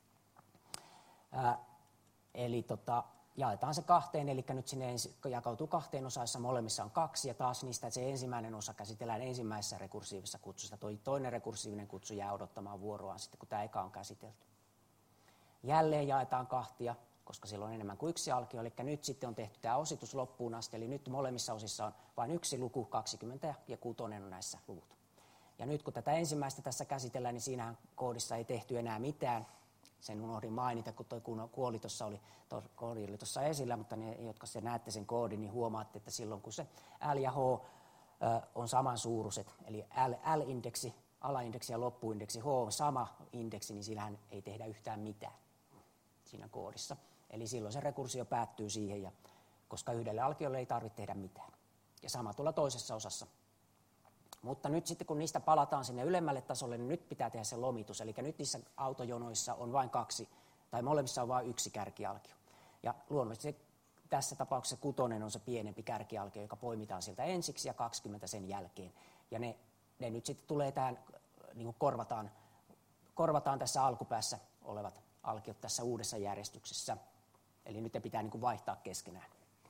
Ää, eli tota, jaetaan se kahteen, eli nyt sinne ensi, jakautuu kahteen osaan, jossa molemmissa on kaksi, ja taas niistä se ensimmäinen osa käsitellään ensimmäisessä rekursiivisessa kutsussa. Toi toinen rekursiivinen kutsu jää odottamaan vuoroaan sitten, kun tämä eka on käsitelty. Jälleen jaetaan kahtia, koska siellä on enemmän kuin yksi alkio, eli nyt sitten on tehty tämä ositus loppuun asti, eli nyt molemmissa osissa on vain yksi luku, kaksikymmentä ja kuutonen on näissä luvut. Ja nyt kun tätä ensimmäistä tässä käsitellään, niin siinähän koodissa ei tehty enää mitään. Sen unohdin mainita, kun tuo kuoli tuossa oli, tuo koodi oli tuossa esillä, mutta ne, jotka se näette sen koodin, niin huomaatte, että silloin kun se L ja H ö, on samansuuruiset, eli L, L-indeksi, alaindeksi ja loppuindeksi, H on sama indeksi, niin sillähän ei tehdä yhtään mitään siinä koodissa. Eli silloin se rekursio päättyy siihen, ja, koska yhdelle alkiolle ei tarvitse tehdä mitään. Ja sama tuolla toisessa osassa. Mutta nyt sitten kun niistä palataan sinne ylemmälle tasolle, niin nyt pitää tehdä se lomitus. Eli nyt niissä autojonoissa on vain kaksi, tai molemmissa on vain yksi kärkialkio. Ja luonnollisesti tässä tapauksessa kutonen on se pienempi kärkialkio, joka poimitaan sieltä ensiksi ja kaksikymmentä sen jälkeen. Ja ne, ne nyt sitten tulee tähän, niin kuin korvataan, korvataan tässä alkupäässä olevat alkiot tässä uudessa järjestyksessä. Eli nyt ne pitää niin kuin vaihtaa keskenään.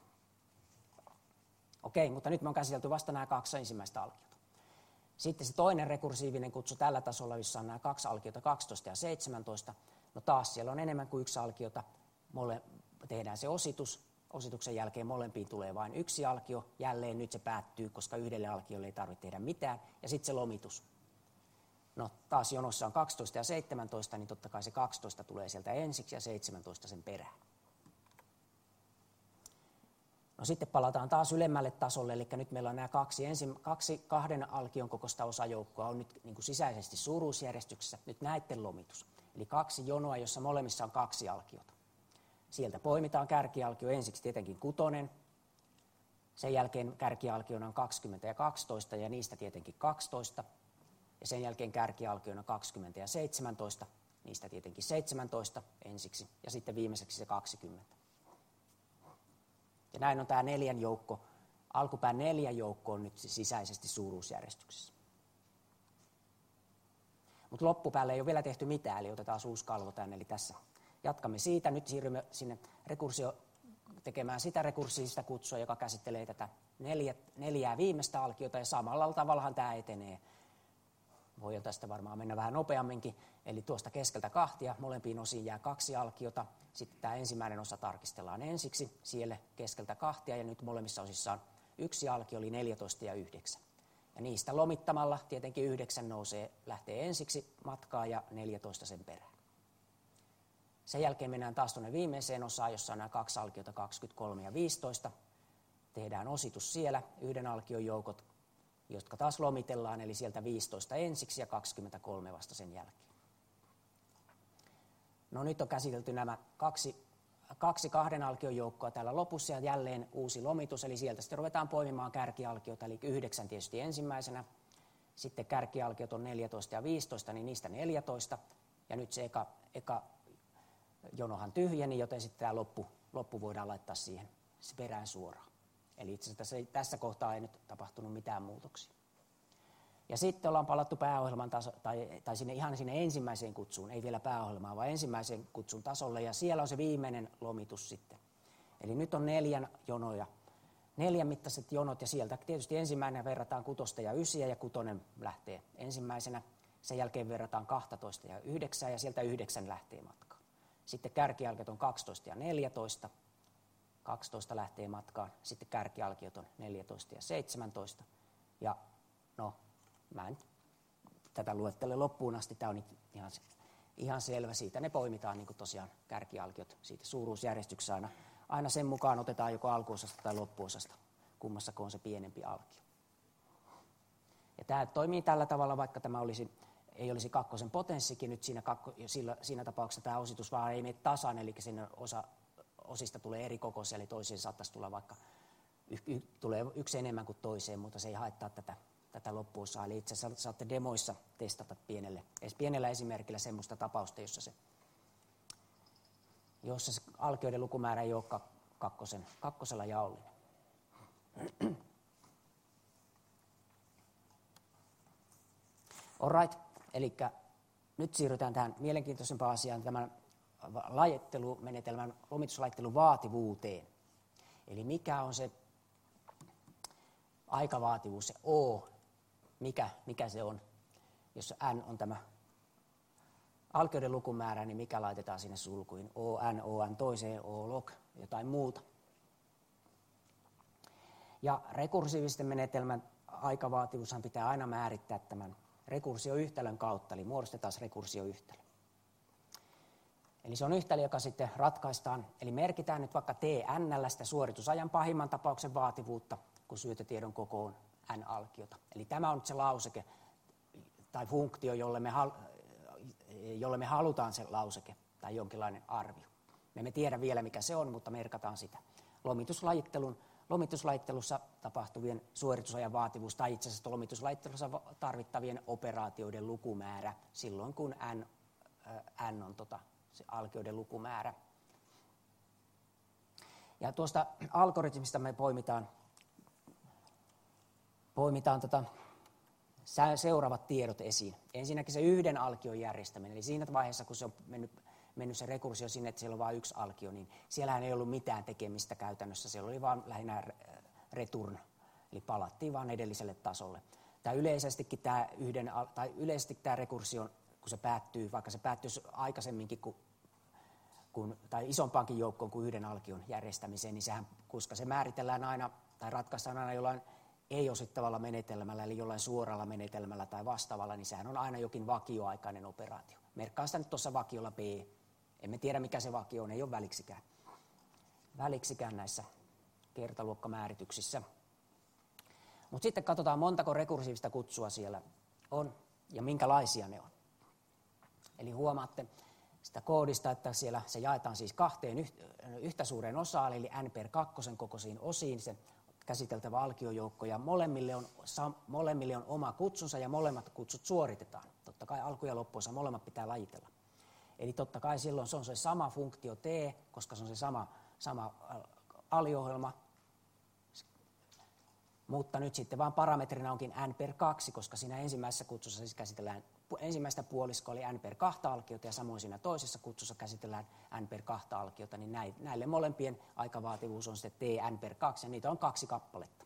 Okei, mutta nyt me on käsitelty vasta nämä kaksi ensimmäistä alkiota. Sitten se toinen rekursiivinen kutsu tällä tasolla, jossa on nämä kaksi alkiota, kaksitoista ja seitsemäntoista. No taas siellä on enemmän kuin yksi alkiota. Mole, tehdään se ositus. Osituksen jälkeen molempiin tulee vain yksi alkio. Jälleen nyt se päättyy, koska yhdelle alkiolle ei tarvitse tehdä mitään. Ja sitten se lomitus. No taas jonossa on kaksitoista ja seitsemäntoista, niin totta kai se kaksitoista tulee sieltä ensiksi ja seitsemäntoista sen perään. No sitten palataan taas ylemmälle tasolle, eli nyt meillä on nämä kaksi, ensin, kaksi kahden alkion kokoista osajoukkoa on nyt niin kuin sisäisesti suuruusjärjestyksessä. Nyt näitten lomitus. Eli kaksi jonoa, jossa molemmissa on kaksi alkiota. Sieltä poimitaan kärkialkio ensiksi tietenkin kutonen. Sen jälkeen kärkialkiona on kaksikymmentä ja kaksitoista ja niistä tietenkin kaksitoista. Ja sen jälkeen kärkialkiona kaksikymmentä ja seitsemäntoista, niistä tietenkin seitsemäntoista ensiksi ja sitten viimeiseksi se kaksikymmentä. Ja näin on tämä neljän joukko, alkupään neljän joukko on nyt sisäisesti suuruusjärjestyksessä. Mutta loppupäälle ei ole vielä tehty mitään, eli otetaan uusi kalvo tänne. Eli tässä jatkamme siitä. Nyt siirrymme sinne rekursio, tekemään sitä rekursiivista kutsua, joka käsittelee tätä neljä, neljää viimeistä alkiota, ja samalla tavallahan tämä etenee. Voi jo tästä varmaan mennä vähän nopeamminkin, eli tuosta keskeltä kahtia, molempiin osiin jää kaksi alkiota. Sitten tämä ensimmäinen osa tarkistellaan ensiksi, siellä keskeltä kahtia, ja nyt molemmissa osissa on yksi alkio, eli neljätoista ja yhdeksän. Ja niistä lomittamalla tietenkin yhdeksän nousee, lähtee ensiksi matkaa ja neljätoista sen perään. Sen jälkeen mennään taas tuonne viimeiseen osaan, jossa on nämä kaksi alkiota, kaksikymmentäkolme ja viisitoista. Tehdään ositus siellä, yhden alkion joukot, jotka taas lomitellaan, eli sieltä viisitoista ensiksi ja kaksikymmentäkolme vasta sen jälkeen. No nyt on käsitelty nämä kaksi, kaksi kahden alkion joukkoa täällä lopussa ja jälleen uusi lomitus, eli sieltä sitten ruvetaan poimimaan kärkialkiota, eli yhdeksän tietysti ensimmäisenä. Sitten kärkialkiot on neljätoista ja viisitoista, niin niistä neljätoista. Ja nyt se eka, eka jonohan tyhjeni, joten sitten tämä loppu, loppu voidaan laittaa siihen perään suoraan. Eli itse asiassa tässä, tässä kohtaa ei nyt tapahtunut mitään muutoksia. Ja sitten ollaan palattu pääohjelman taso, tai, tai sinne, ihan sinne ensimmäiseen kutsuun, ei vielä pääohjelmaan, vaan ensimmäisen kutsun tasolle, ja siellä on se viimeinen lomitus sitten. Eli nyt on neljän jonoja, neljän mittaiset jonot, ja sieltä tietysti ensimmäinen verrataan kutosta ja ysiä, ja kutonen lähtee ensimmäisenä. Sen jälkeen verrataan kaksitoista ja yhdeksän, ja sieltä yhdeksän lähtee matkaan. Sitten kärkialkiot on kaksitoista ja neljätoista. kaksitoista lähtee matkaan. Sitten kärkialkiot on neljätoista ja seitsemäntoista. Ja no, mä en tätä luettele loppuun asti. Tämä on ihan, ihan selvä siitä. Ne poimitaan niin kuin tosiaan kärkialkiot siitä suuruusjärjestyksessä aina. Aina sen mukaan otetaan joko alkuosasta tai loppuosasta, kummassako on se pienempi alkio. Ja tämä toimii tällä tavalla, vaikka tämä olisi, ei olisi kakkosen potenssikin. Nyt siinä, kakko, sillä, siinä tapauksessa tämä ositus vaan ei mene tasan, eli siinä osa osista tulee eri kokoisia, eli toiseen saattaisi tulla vaikka y, y, tulee yksi enemmän kuin toiseen, mutta se ei haittaa tätä, tätä loppuosaa. Eli itse asiassa saatte demoissa testata pienelle, edes pienellä esimerkillä semmoista tapausta, jossa se, jossa se alkioiden lukumäärä ei ole kakkosen, kakkosella jaollinen. Alright, eli nyt siirrytään tähän mielenkiintoisempaan asiaan, tämän lajittelumenetelmän, lomituslaittelun vaativuuteen. Eli mikä on se aikavaativuus, se O, mikä, mikä se on, jos N on tämä alkioiden lukumäärä, niin mikä laitetaan sinne sulkuihin, O N, O N toiseen, O log, jotain muuta. Ja rekursiivisten menetelmän aikavaativuushan pitää aina määrittää tämän rekursioyhtälön kautta, eli muodostetaan rekursioyhtälö. Eli se on yhtälö, joka sitten ratkaistaan, eli merkitään nyt vaikka T N:llä sitä suoritusajan pahimman tapauksen vaativuutta, kun syötötiedon koko on N alkiota. Eli tämä on nyt se lauseke tai funktio, jolle me, hal- jolle me halutaan se lauseke tai jonkinlainen arvio. Me emme tiedä vielä, mikä se on, mutta merkataan sitä. Lomituslajittelun, lomituslajittelussa tapahtuvien suoritusajan vaativuus tai itse asiassa lomituslajittelussa tarvittavien operaatioiden lukumäärä silloin, kun N, äh, N on tota, se alkioiden lukumäärä. Ja tuosta algoritmista me poimitaan, poimitaan tota seuraavat tiedot esiin. Ensinnäkin se yhden alkion järjestäminen, eli siinä vaiheessa, kun se on mennyt, mennyt se rekursio sinne, että siellä on vain yksi alkio, niin siellähän ei ollut mitään tekemistä käytännössä, siellä oli vain lähinnä return, eli palattiin vain edelliselle tasolle. Tämä yleisestikin tämä, yhden, tai yleisesti tämä rekursio, kun se päättyy, vaikka se päättyisi aikaisemminkin kuin, kun, tai isompaankin joukkoon kuin yhden alkion järjestämiseen, niin sehän, koska se määritellään aina tai ratkaistaan aina jollain ei-osittavalla menetelmällä, eli jollain suoralla menetelmällä tai vastaavalla, niin sehän on aina jokin vakioaikainen operaatio. Merkkaa sitä nyt tuossa vakiolla B. Emme tiedä, mikä se vakio on, ei ole väliksikään. Väliksikään näissä kertaluokkamäärityksissä. Mutta sitten katsotaan, montako rekursiivista kutsua siellä on ja minkälaisia ne on. Eli huomaatte sitä koodista, että siellä se jaetaan siis kahteen yhtä suureen osaan, eli n per kakkosen kokoisiin osiin, se käsiteltävä alkiojoukko, ja molemmille on, molemmille on oma kutsunsa, ja molemmat kutsut suoritetaan. Totta kai alku- ja loppuosa molemmat pitää lajitella. Eli totta kai silloin se on se sama funktio t, koska se on se sama, sama aliohjelma, mutta nyt sitten vaan parametrina onkin n per kaksi, koska siinä ensimmäisessä kutsussa siis käsitellään ensimmäistä puoliskoa eli n per kaksi alkiota ja samoin siinä toisessa kutsussa käsitellään n per kaksi alkiota, niin näille molempien aikavaativuus on sitten t n per kaksi ja niitä on kaksi kappaletta.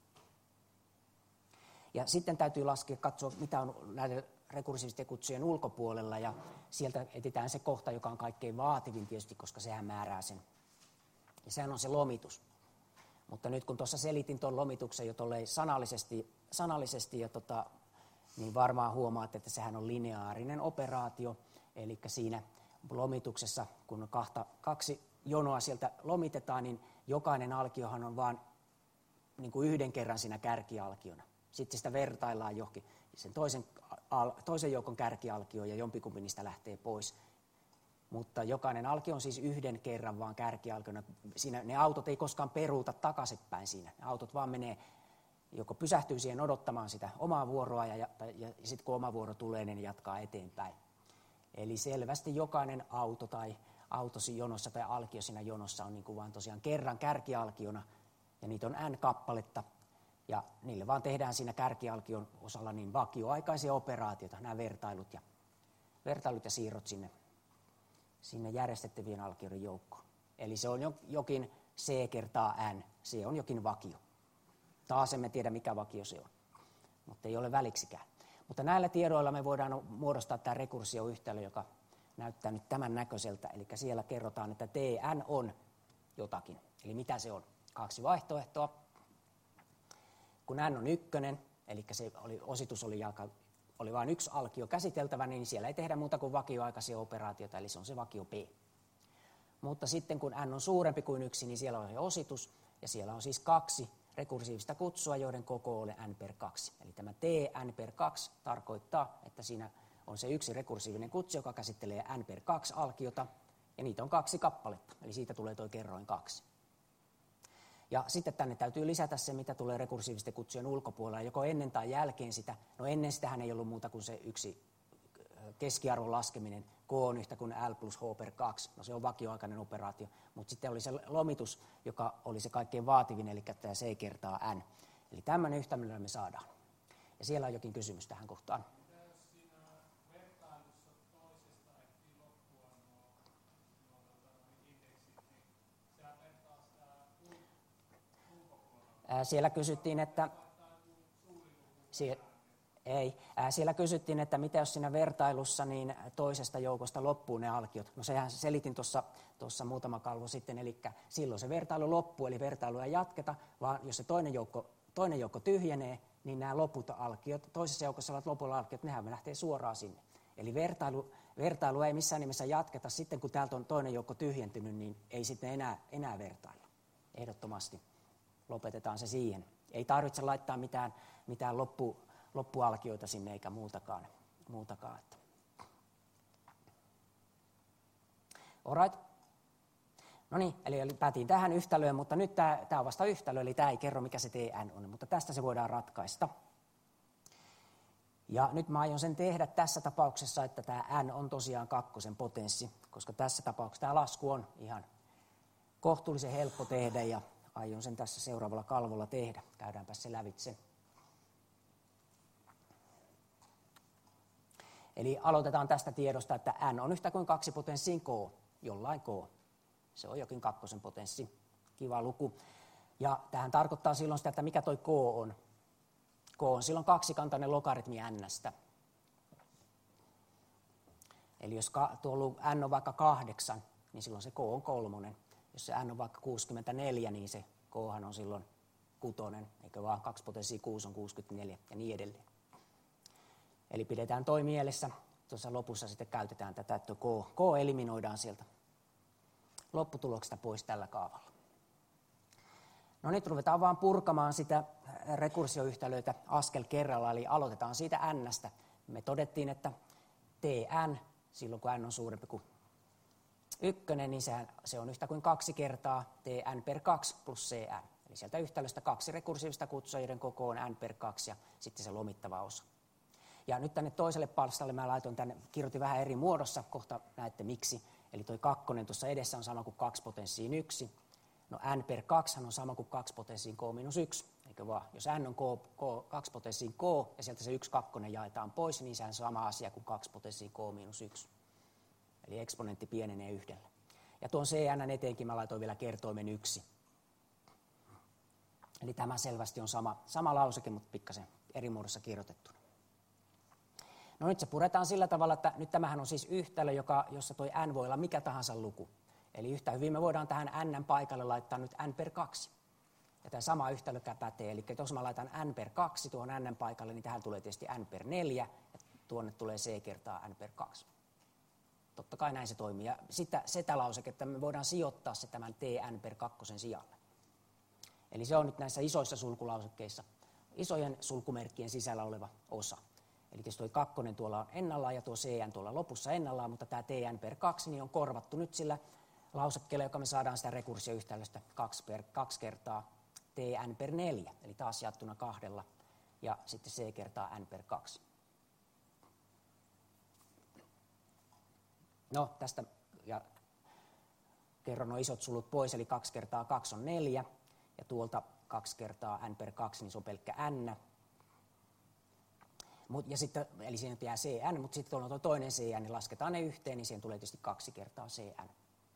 Ja sitten täytyy laskea, katsoa mitä on näiden rekursiivisten kutsujen ulkopuolella ja sieltä etsitään se kohta, joka on kaikkein vaativin tietysti, koska sehän määrää sen. Ja sehän on se lomitus. Mutta nyt kun tuossa selitin tuon lomituksen jo sanallisesti, sanallisesti ja tota, niin varmaan huomaat, että sehän on lineaarinen operaatio. Eli siinä lomituksessa, kun kahta, kaksi jonoa sieltä lomitetaan, niin jokainen alkiohan on vain niin kuin yhden kerran siinä kärkialkiona. Sitten sitä vertaillaan johonkin sen toisen, al, toisen joukon kärkialkioon ja jompikumpi niistä lähtee pois. Mutta jokainen alkio on siis yhden kerran vaan kärkialkiona. Siinä ne autot ei koskaan peruuta takaisinpäin siinä. Ne autot vaan menee, joko pysähtyy siihen odottamaan sitä omaa vuoroa ja, ja, ja, ja sitten kun oma vuoro tulee, niin ne jatkaa eteenpäin. Eli selvästi jokainen auto tai autosi jonossa tai alkio siinä jonossa on niin kuin vaan tosiaan kerran kärkialkiona ja niitä on n kappaletta. Ja niille vaan tehdään siinä kärkialkion osalla niin vakioaikaisia operaatioita, nämä vertailut ja, vertailut ja siirrot sinne, sinne järjestettävien alkioiden joukkoon. Eli se on jokin c kertaa n, se on jokin vakio. Taas emme tiedä mikä vakio se on, mutta ei ole väliksikään. Mutta näillä tiedoilla me voidaan muodostaa tämä rekursioyhtälö, joka näyttää nyt tämän näköiseltä. Eli siellä kerrotaan, että tn on jotakin. Eli mitä se on? Kaksi vaihtoehtoa. Kun n on ykkönen, eli se oli, ositus oli, jalka, oli vain yksi alkio käsiteltävä, niin siellä ei tehdä muuta kuin vakioaikaisia operaatioita, eli se on se vakio P. Mutta sitten kun n on suurempi kuin yksi, niin siellä on se ositus, ja siellä on siis kaksi rekursiivista kutsua, joiden koko on n per kaksi. Eli tämä t n per kaksi tarkoittaa, että siinä on se yksi rekursiivinen kutsu, joka käsittelee n per kaksi alkiota, ja niitä on kaksi kappaletta, eli siitä tulee tuo kerroin kaksi. Ja sitten tänne täytyy lisätä se, mitä tulee rekursiivisten kutsujen ulkopuolella, joko ennen tai jälkeen sitä. No ennen sitähän ei ollut muuta kuin se yksi keskiarvon laskeminen, k on yhtä kuin l plus h per kaksi. No se on vakioaikainen operaatio, mutta sitten oli se lomitus, joka oli se kaikkein vaativin, eli tämä c kertaa n. Eli tämmöinen yhtälö me saadaan. Ja siellä on jokin kysymys tähän kohtaan. Siellä kysyttiin, että sie, ei, siellä kysyttiin, että mitä jos siinä vertailussa niin toisesta joukosta loppuu ne alkiot. No sehän selitin tuossa muutama kalvo sitten, eli silloin se vertailu loppuu, eli vertailua ei jatketa, vaan jos se toinen joukko, toinen joukko tyhjenee, niin nämä loput alkiot, toisessa joukossa olevat lopulla alkiot, nehän lähtee suoraan sinne. Eli vertailu, vertailu ei missään nimessä jatketa, sitten kun täältä on toinen joukko tyhjentynyt, niin ei sitten enää, enää vertailla, ehdottomasti. Lopetetaan se siihen. Ei tarvitse laittaa mitään, mitään loppu, loppualkioita sinne eikä muutakaan. muutakaan. Alright. No niin, eli, eli päätiin tähän yhtälöön, mutta nyt tämä, tämä on vasta yhtälö, eli tämä ei kerro mikä se tn on, mutta tästä se voidaan ratkaista. Ja nyt mä aion sen tehdä tässä tapauksessa, että tämä n on tosiaan kakkosen potenssi, koska tässä tapauksessa tämä lasku on ihan kohtuullisen helppo tehdä ja aion sen tässä seuraavalla kalvolla tehdä. Käydäänpä se lävitse. Eli aloitetaan tästä tiedosta, että n on yhtä kuin kaksi potenssiin k, jollain k. Se on jokin kakkosen potenssi. Kiva luku. Ja tähän tarkoittaa silloin sitä, että mikä toi k on. K on silloin kaksikantainen logaritmi n:stä. Eli jos tuo n on vaikka kahdeksan, niin silloin se k on kolmonen. Jos se n on vaikka kuusikymmentäneljä, niin se k-han on silloin kutonen, eikö vaan kaksi potenssia kuusi on kuusikymmentäneljä ja niin edelleen. Eli pidetään toi mielessä. Tuossa lopussa sitten käytetään tätä, että k, k eliminoidaan sieltä lopputuloksesta pois tällä kaavalla. No nyt ruvetaan vaan purkamaan sitä rekursioyhtälöitä askel kerralla, eli aloitetaan siitä n:stä. Me todettiin, että tn, silloin kun n on suurempi kuin ykkönen, niin sehän, se on yhtä kuin kaksi kertaa tn per kaksi plus cn. Eli sieltä yhtälöstä kaksi rekursiivista kutsua, joiden koko on n per kaksi ja sitten se lomittava osa. Ja nyt tänne toiselle palstalle mä laitoin tänne, kirjoitin vähän eri muodossa, kohta näette miksi. Eli toi kakkonen tuossa edessä on sama kuin kaksi potenssiin yksi. No n per kaksi on sama kuin kaksi potenssiin k minus yksi, eli eikö vaan? Jos n on k, k, kaksi potenssiin k ja sieltä se yksi kakkonen jaetaan pois, niin sehän on sama asia kuin kaksi potenssiin k miinus yksi. Eli eksponentti pienenee yhdellä. Ja tuon cn eteenkin mä laitoin vielä kertoimen yksi. Eli tämä selvästi on sama, sama lauseke, mutta pikkasen eri muodossa kirjoitettuna. No nyt se puretaan sillä tavalla, että nyt tämähän on siis yhtälö, joka, jossa toi n voi olla mikä tahansa luku. Eli yhtä hyvin me voidaan tähän n paikalle laittaa nyt n per kaksi. Ja tämä sama yhtälö pätee. Eli jos mä laitan n per kaksi tuohon n paikalle, niin tähän tulee tietysti n per neljä. Ja tuonne tulee c kertaa n per kaksi. Totta kai näin se toimii. Ja sitä, sitä lauseketta me voidaan sijoittaa se tämän tn per kakkosen sijalle. Eli se on nyt näissä isoissa sulkulausekkeissa, isojen sulkumerkkien sisällä oleva osa. Eli jos tuo kakkonen tuolla on ennallaan ja tuo cn tuolla lopussa ennallaan, mutta tämä tn per kaksi niin on korvattu nyt sillä lausekkeella, joka me saadaan sitä rekursioyhtälöstä kaksi, per, kaksi kertaa tn per neljä, eli taas jaettuna kahdella, ja sitten c kertaa n per kaksi. No tästä ja kerron nuo isot sulut pois, eli kaksi kertaa kaksi on neljä, ja tuolta kaksi kertaa n per kaksi, niin se on pelkkä n. Mut, ja sitten, eli siinä jää cn, mutta sitten tuolla on tuo toinen cn, niin lasketaan ne yhteen, niin siihen tulee tietysti kaksi kertaa cn.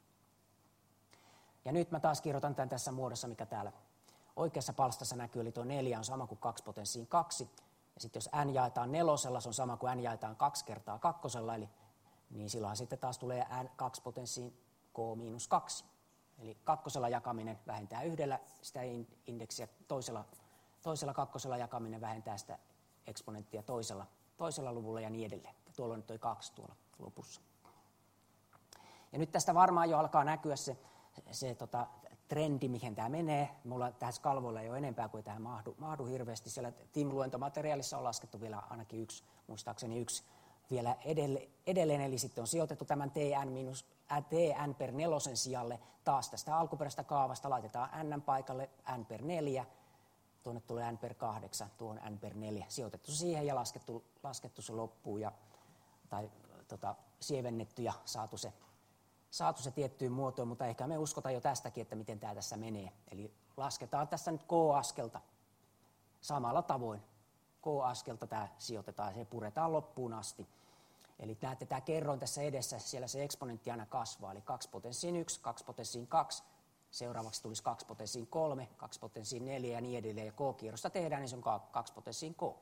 Ja nyt mä taas kirjoitan tämän tässä muodossa, mikä täällä oikeassa palstassa näkyy, eli tuo neljä on sama kuin kaksi potenssiin kaksi. Ja sitten jos n jaetaan nelosella, se on sama kuin n jaetaan kaksi kertaa kakkosella, eli niin silloin sitten taas tulee n kaksi potenssiin k miinus kaksi. Eli kakkosella jakaminen vähentää yhdellä sitä indeksiä, toisella, toisella kakkosella jakaminen vähentää sitä eksponenttia toisella, toisella luvulla ja niin edelleen. Ja tuolla on nyt toi kaksi tuolla lopussa. Ja nyt tästä varmaan jo alkaa näkyä se, se tota, trendi, mihin tämä menee. Mulla tässä kalvoilla ei ole enempää kuin tähän mahdu, mahdu hirveästi. Siellä Team-luentomateriaalissa on laskettu vielä ainakin yksi, muistaakseni yksi vielä edelleen, eli sitten on sijoitettu tämän tn, minus, äh, tn per nelosen sijalle taas tästä alkuperäisestä kaavasta, laitetaan n paikalle n per neljä, tuonne tulee n per kahdeksan, tuon n per neljä, sijoitettu siihen ja laskettu, laskettu se loppuun, ja, tai tota, sievennetty ja saatu se, saatu se tiettyyn muotoon, mutta ehkä me uskotaan jo tästäkin, että miten tämä tässä menee. Eli lasketaan tässä nyt k-askelta samalla tavoin. K-askelta tämä sijoitetaan ja se puretaan loppuun asti. Eli näette, tämä kerroin tässä edessä, siellä se eksponentti aina kasvaa, eli kaksi potenssiin yksi, kaksi potenssiin kaksi, seuraavaksi tulisi kaksi potenssiin kolme, kaksi potenssiin neljä ja niin edelleen, ja k-kierrosta tehdään, niin se on kaksi potenssiin k.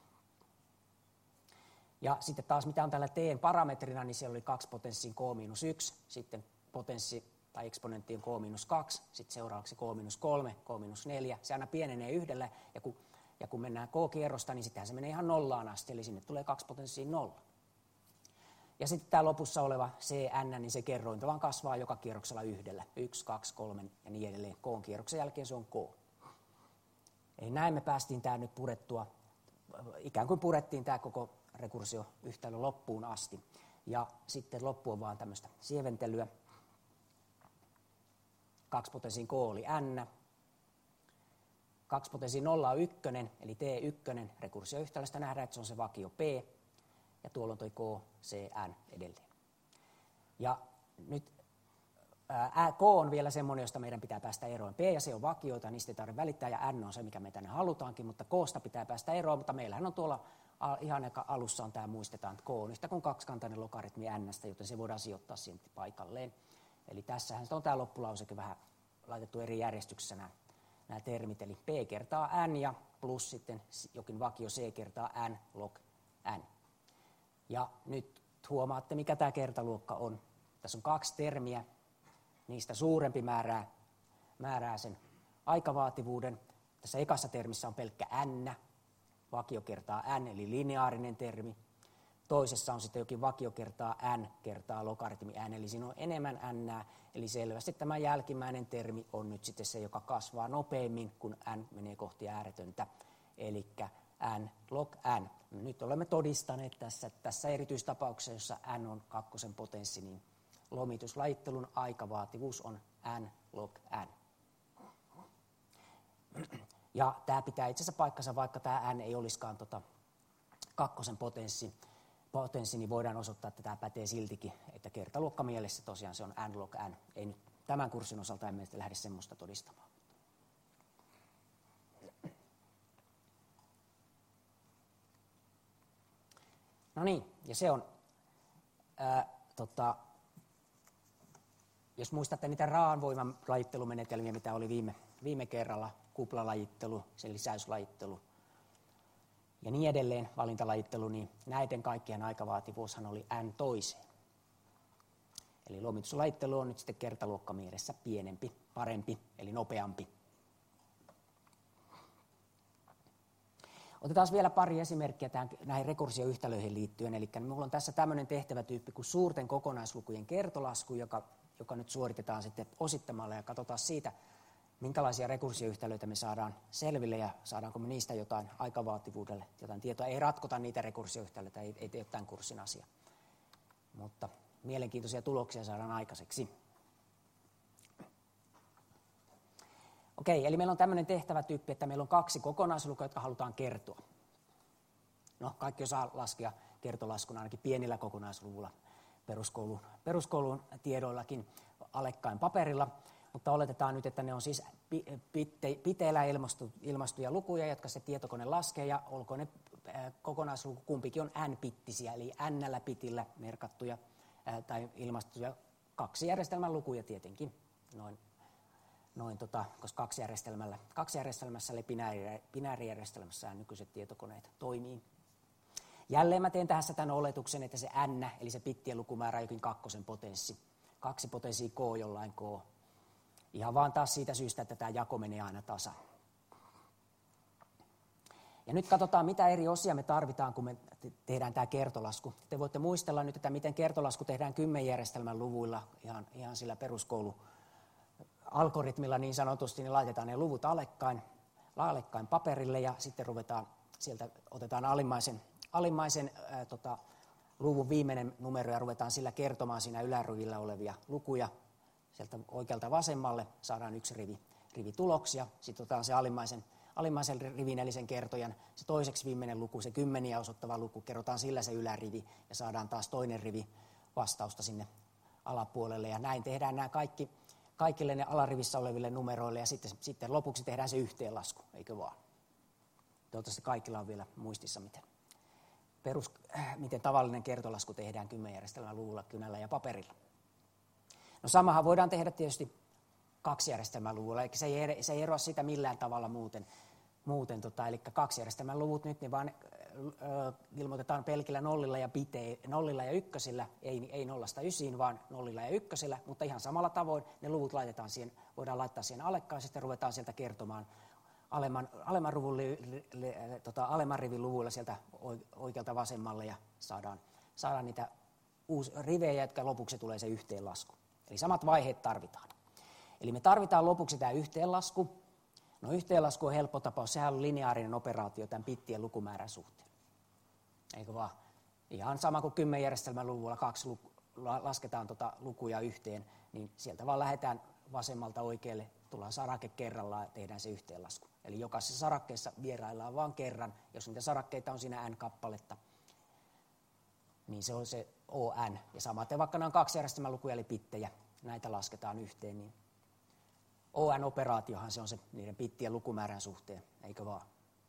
Ja sitten taas mitä on tällä t:n parametrina, niin siellä oli kaksi potenssiin k miinus yksi, sitten potenssi tai eksponentti on k miinus kaksi, sitten seuraavaksi k miinus kolme, k miinus neljä, se aina pienenee yhdellä, ja kun, ja kun mennään k-kierrosta, niin sittenhän se menee ihan nollaan asti, eli sinne tulee kaksi potenssiin nolla. Ja sitten tämä lopussa oleva cn, niin se kerrointa vaan kasvaa joka kierroksella yhdellä. Yksi, kaksi, kolme ja niin edelleen. K-kierroksen jälkeen se on k. Eli näin me päästiin tämä nyt purettua, ikään kuin purettiin tämä koko rekursioyhtälö loppuun asti. Ja sitten loppu on vaan tämmöistä sieventelyä. Kaksi potenssiin k oli n. Kaksi potenssiin nolla on ykkönen, eli t yksi. Rekursioyhtälöstä nähdään, että se on se vakio p. Ja tuolla on toi k, c, n edelleen. Ja nyt ää, k on vielä semmoinen, josta meidän pitää päästä eroon. P ja c on vakioita, niistä ei tarvitse välittää, ja n on se, mikä me tänne halutaankin, mutta k:sta pitää päästä eroon, mutta meillähän on tuolla ihan alussa on tämä, muistetaan, että k on yhtä kuin kaksikantainen logaritmi n:stä, joten se voidaan sijoittaa siihen paikalleen. Eli tässähän on tämä loppulauseke vähän laitettu eri järjestyksessä nämä, nämä termit, eli p kertaa n ja plus sitten jokin vakio c kertaa n log n. Ja nyt huomaatte, mikä tämä kertaluokka on. Tässä on kaksi termiä, niistä suurempi määrää, määrää sen aikavaativuuden. Tässä ekassa termissä on pelkkä n, vakio kertaa n, eli lineaarinen termi. Toisessa on sitten jokin vakio kertaa n kertaa logaritmi n, eli siinä on enemmän n, eli selvästi tämä jälkimmäinen termi on nyt sitten se, joka kasvaa nopeammin, kun n menee kohti ääretöntä, eli n log n. Nyt olemme todistaneet tässä, että tässä erityistapauksessa, jossa n on kakkosen potenssi, niin lomituslajittelun aikavaativuus on n log n. Ja tämä pitää itse asiassa paikkansa, vaikka tämä n ei olisikaan tota kakkosen potenssi, potenssi, niin voidaan osoittaa, että tämä pätee siltikin, että kertaluokkamielessä tosiaan se on n log n. Ei nyt tämän kurssin osalta emme lähde semmoista todistamaan. No niin, ja se on, ää, tota, jos muistatte niitä raanvoiman lajittelumenetelmiä, mitä oli viime, viime kerralla, kuplalajittelu, sen lisäyslajittelu ja niin edelleen, valintalajittelu, niin näiden kaikkien aikavaativuushan oli n toiseen. Eli lomituslajittelu on nyt sitten kertaluokkamielessä pienempi, parempi, eli nopeampi. Otetaan vielä pari esimerkkiä tähän, näihin rekursioyhtälöihin liittyen. Eli minulla on tässä tämmöinen tehtävätyyppi kuin suurten kokonaislukujen kertolasku, joka, joka nyt suoritetaan sitten osittamalla ja katsotaan siitä, minkälaisia rekursioyhtälöitä me saadaan selville ja saadaanko me niistä jotain aikavaativuudelle, jotain tietoa. Ei ratkota niitä rekursioyhtälöitä, ei, ei tee tämän kurssin asia, mutta mielenkiintoisia tuloksia saadaan aikaiseksi. Okei, eli meillä on tämmöinen tehtävätyyppi, että meillä on kaksi kokonaislukua, jotka halutaan kertoa. No, kaikki osaa laskea kertolaskun ainakin pienillä kokonaisluvulla peruskoulun, peruskoulun tiedoillakin alekkain paperilla, mutta oletetaan nyt, että ne on siis piteellä ilmastu, ilmastuja lukuja, jotka se tietokone laskee, ja olkoon ne kokonaisluku kumpikin on n-pittisiä, eli n-pitillä merkattuja ää, tai ilmastuja kaksi järjestelmän lukuja tietenkin, noin. Noin, tota, koska kaksi järjestelmällä, kaksi järjestelmässä eli binääri, binäärijärjestelmässä nykyiset tietokoneet toimii. Jälleen mä teen tässä tämän oletuksen, että se n, eli se bittien lukumäärä on jokin kakkosen potenssi. Kaksi potenssia k jollain k. Ihan vaan taas siitä syystä, että tämä jako menee aina tasan. Ja nyt katsotaan, mitä eri osia me tarvitaan, kun me tehdään tämä kertolasku. Te voitte muistella nyt, että miten kertolasku tehdään kymmenjärjestelmän luvuilla, ihan, ihan sillä peruskoulu algoritmilla niin sanotusti, niin laitetaan ne luvut alekkain, alekkain paperille ja sitten ruvetaan, sieltä otetaan alimmaisen, alimmaisen ää, tota, luvun viimeinen numero ja ruvetaan sillä kertomaan siinä ylärivillä olevia lukuja. Sieltä oikealta vasemmalle saadaan yksi rivi, rivi tuloksia, sitten otetaan se alimmaisen, alimmaisen rivin eli sen kertojan, se toiseksi viimeinen luku, se kymmeniä osoittava luku, kerrotaan sillä se ylärivi ja saadaan taas toinen rivi vastausta sinne alapuolelle ja näin tehdään nämä kaikki kaikille ne alarivissä oleville numeroille ja sitten, sitten lopuksi tehdään se yhteenlasku, eikö vaan? Toivottavasti kaikilla on vielä muistissa, miten, perus, äh, miten tavallinen kertolasku tehdään kymmenjärjestelmän luvulla, kynällä ja paperilla. No samahan voidaan tehdä tietysti kaksi järjestelmän luvulla, eli se ei, se ei eroa sitä millään tavalla muuten. muuten tota, eli kaksi järjestelmän luvut nyt niin vaan äh, ilmoitetaan pelkillä nollilla ja, pite, nollilla ja ykkösillä, ei, ei nollasta ysiin, vaan nollilla ja ykkösillä, mutta ihan samalla tavoin ne luvut laitetaan siihen, voidaan laittaa siihen alekkaan, sitten ruvetaan sieltä kertomaan alemman, alemman, ruvun, li, li, tota, alemman rivin luvuilla sieltä oikealta vasemmalle ja saadaan, saadaan niitä uusi, rivejä, jotka lopuksi tulee se yhteenlasku. Eli samat vaiheet tarvitaan. Eli me tarvitaan lopuksi tämä yhteenlasku. No yhteenlasku on helppo tapaus, sehän on lineaarinen operaatio tämän bittien lukumäärän suhteen. Eikö vaan? Ihan sama kuin kymmenjärjestelmän luvulla kaksi luku, lasketaan tota lukuja yhteen, niin sieltä vaan lähdetään vasemmalta oikealle, tullaan sarake kerrallaan ja tehdään se yhteenlasku. Eli jokaisessa sarakkeessa vieraillaan vaan kerran, jos niitä sarakkeita on siinä n-kappaletta, niin se on se O N. Ja samaten vaikka nämä on kaksi järjestelmän lukuja eli bittejä, näitä lasketaan yhteen, niin O N-operaatiohan se on se niiden bittien lukumäärän suhteen, eikö vaan?